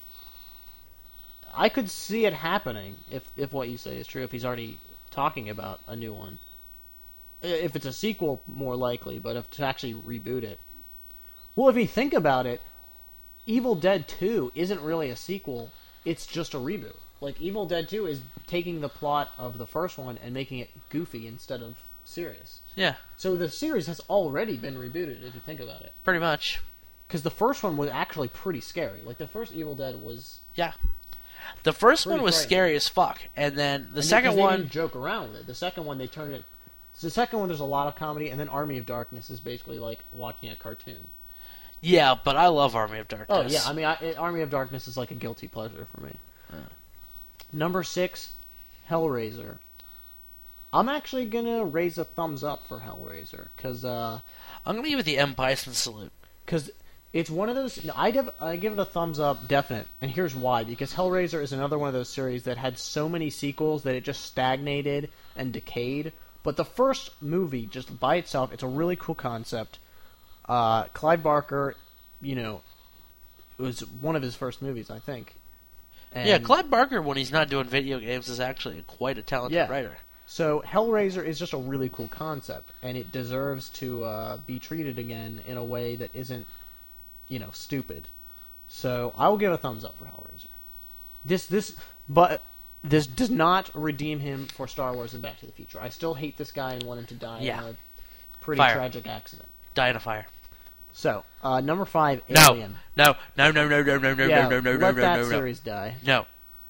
I could see it happening if if what you say is true. If he's already talking about a new one, I- if it's a sequel, more likely. But if to actually reboot it, well, if you think about it, Evil Dead two isn't really a sequel. It's just a reboot. Like, Evil Dead two is taking the plot of the first one and making it goofy instead of serious. Yeah, So the series has already been rebooted, if you think about it. pretty much. Because the first one was actually pretty scary. Like, the first Evil Dead was... Yeah. The first Pretty one was frightening. scary as fuck, and then the and second because they one... didn't joke around with it. The second one, they turned it... So the second one, there's a lot of comedy, and then Army of Darkness is basically like watching a cartoon. Yeah, but I love Army of Darkness. Oh, yeah. I mean, I, Army of Darkness is like a guilty pleasure for me. Number six, Hellraiser. I'm actually going to raise a thumbs up for Hellraiser, because uh, I'm going to give it the M. Bison salute. cause it's one of those... No, I, give, I give it a thumbs up, definite, and here's why. Because Hellraiser is another one of those series that had so many sequels that it just stagnated and decayed. But the first movie, just by itself, it's a really cool concept. Uh, Clive Barker, you know, it was one of his first movies, I think. And Yeah, Clive Barker, when he's not doing video games, is actually quite a talented Yeah. writer. So Hellraiser is just a really cool concept, and it deserves to uh, be treated again in a way that isn't, you know, stupid. So I will give a thumbs up for Hellraiser. This, this, but this does not redeem him for Star Wars and Back to the Future. I still hate this guy and want him to die Yeah. in a pretty Fire. tragic accident. Die in a fire. So uh, number five, No. Alien. No, no, no, no, no, no, no, yeah, no, no, no, let no, that no, no. series die. No.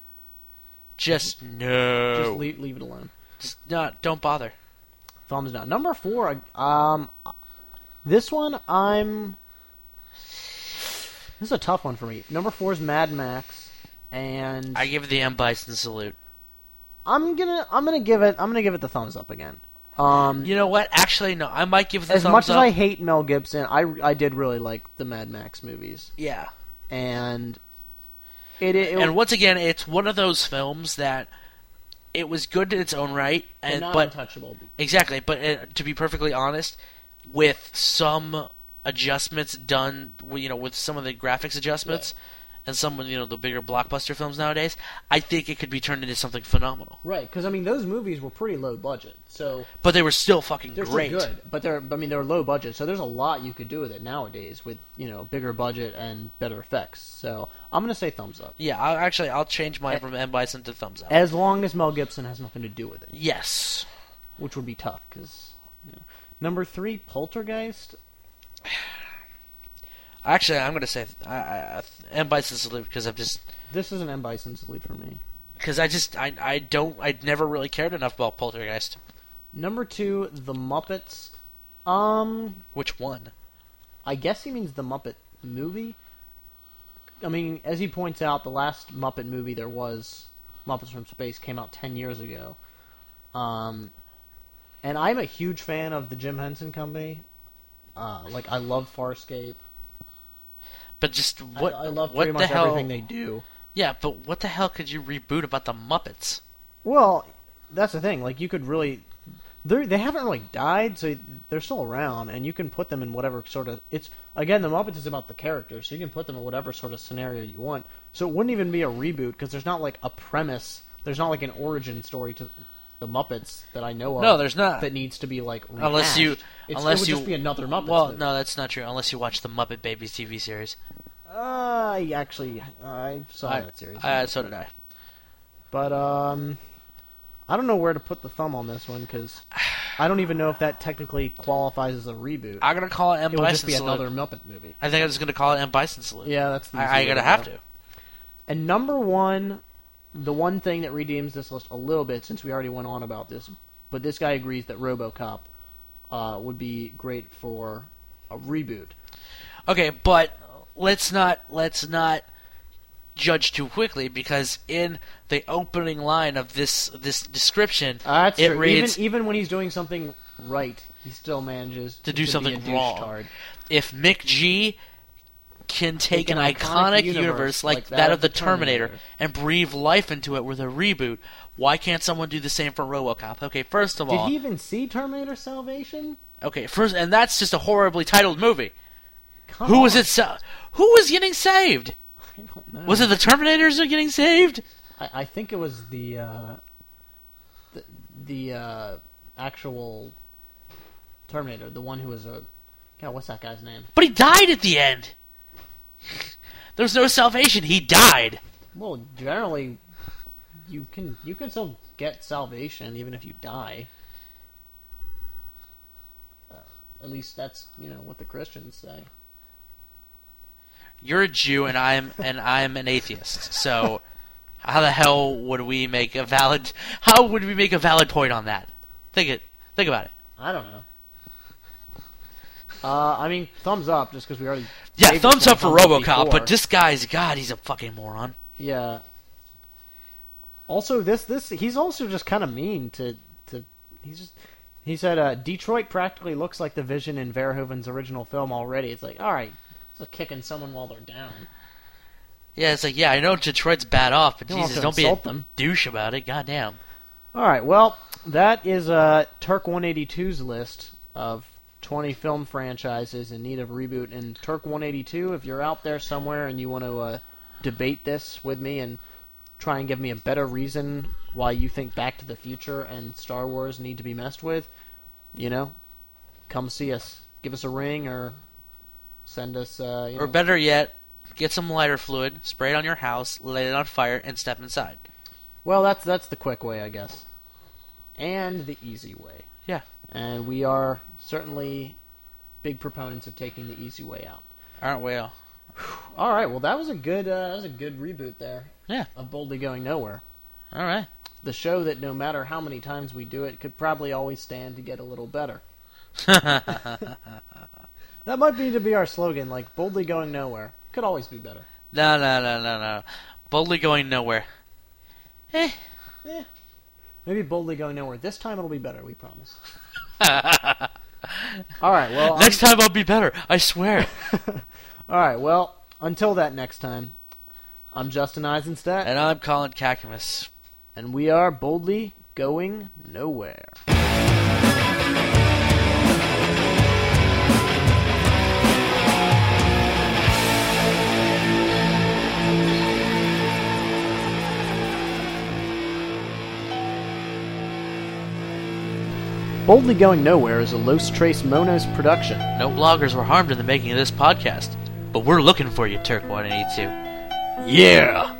Just no. Just leave, leave it alone. Just not, don't bother. Thumbs down. Number four, um, this one I'm. This is a tough one for me. Number four is Mad Max, and I give the M. Bison salute. I'm gonna I'm gonna give it I'm gonna give it the thumbs up again. Um, You know what? Actually, no. I might give it the as thumbs much up. as I hate Mel Gibson, I, I did really like the Mad Max movies, Yeah. and it, it, it And once again, it's one of those films that it was good in its own right, and not but untouchable. exactly. But uh, to be perfectly honest, with some adjustments done, you know, with some of the graphics adjustments, and some of you know the bigger blockbuster films nowadays, I think it could be turned into something phenomenal. Right, because I mean those movies were pretty low budget, so But they were still fucking they're great. still good. But they're I mean they're low budget, so there's a lot you could do with it nowadays with you know bigger budget and better effects. So I'm gonna say thumbs up, Yeah, I'll, actually, I'll change mine from M. Bison to thumbs up. as long as Mel Gibson has nothing to do with it, Yes. which would be tough. Because you know. Number three, Poltergeist. Actually, I'm gonna say I, I, M. Bison salute because I'm just This is an M. Bison's lead for me. because I just I I don't I never really cared enough about Poltergeist. Number two, The Muppets. Um, Which one? I guess he means the Muppet movie. I mean, as he points out, the last Muppet movie there was, Muppets from Space, came out ten years ago. Um, and I'm a huge fan of the Jim Henson Company. Uh, like, I love Farscape. But just what? I, I love what pretty the much hell? everything they do. Yeah, but what the hell could you reboot about the Muppets? Well, that's the thing. Like, you could really... They they haven't really died, so they're still around, and you can put them in whatever sort of... It's again, the Muppets is about the characters, so you can put them in whatever sort of scenario you want. So it wouldn't even be a reboot, because there's not, like, a premise. There's not, like, an origin story to the Muppets that I know of. No, there's not. That needs to be, like, rehashed. Unless you, It's, unless it would you, just be another Muppets Well, movie. no, that's not true. Unless you watch the Muppet Babies T V series. Uh, I actually... I saw I, that series. Uh, so did I. But, um... I don't know where to put the thumb on this one, because I don't even know if that technically qualifies as a reboot. I'm gonna call it M. It would Bison just be salute. another Muppet movie. I think I'm just gonna call it M. Bison salute. Yeah, that's the I, easy I way gotta to have go. to. And number one, the one thing that redeems this list a little bit, since we already went on about this, but this guy agrees that RoboCop uh, would be great for a reboot. Okay, but let's not let's not judge too quickly because in the opening line of this this description, Uh, that's it true. reads, even even when he's doing something right, he still manages To do be something a wrong. douche-tard. "If Mick G can take, Take an, an iconic, iconic universe, universe like, like that, of the Terminator, Terminator. and breathe life into it with a reboot, why can't someone do the same for RoboCop?" Okay, first of Did all, he even see Terminator Salvation? okay, first, and that's just a horribly titled movie. Come Who was on. it? Sa- who was getting saved? I don't know. Was it the Terminators who were getting saved? I, I think it was the uh, the, the uh, actual Terminator, the one who was a God. What's that guy's name? But he died at the end. There was no salvation. He died. Well, generally, you can you can still get salvation even if you die. Uh, at least that's you know what the Christians say. You're a Jew and I'm and I'm an atheist. So how the hell would we make a valid how would we make a valid point on that? Think it think about it. I don't know. Uh, I mean, thumbs up, just because we already. Yeah, gave thumbs this up for one thumbs RoboCop, before. but this guy's God, he's a fucking moron. Yeah. Also, this this he's also just kind of mean to to he's just he said uh, Detroit practically looks like the Vision in Verhoeven's original film already. It's like, all right, it's kicking someone while they're down. Yeah, it's like, yeah, I know Detroit's bad off, but You don't have Jesus, to don't be a insult them. douche about it. Goddamn. All right, well, that is uh, Turk one eighty-two's list of twenty film franchises in need of reboot. And Turk one eighty-two, if you're out there somewhere and you want to uh, debate this with me and try and give me a better reason why you think Back to the Future and Star Wars need to be messed with, you know, come see us. Give us a ring or send us, uh, you Or know. better yet, get some lighter fluid, spray it on your house, light it on fire, and step inside. Well, that's that's the quick way, I guess. And the easy way. Yeah. And we are certainly big proponents of taking the easy way out. Aren't we all? All right, well, that was a good uh, that was a good reboot there. Yeah. Of Boldly Going Nowhere. All right. The show that no matter how many times we do it could probably always stand to get a little better. That might be to be our slogan, like Boldly Going Nowhere. Could always be better. No, no, no, no, no. Boldly going nowhere. Eh. Yeah. Maybe Boldly Going Nowhere. This time it'll be better, we promise. Alright, well... Next I'm... time I'll be better, I swear. Alright, well, until that next time, I'm Justin Eisenstadt. And I'm Colin Kakamas. And we are Boldly Going Nowhere. Boldly Going Nowhere is a Los Tres Monos production. No bloggers were harmed in the making of this podcast, but we're looking for you, Turk one eighty-two. Yeah!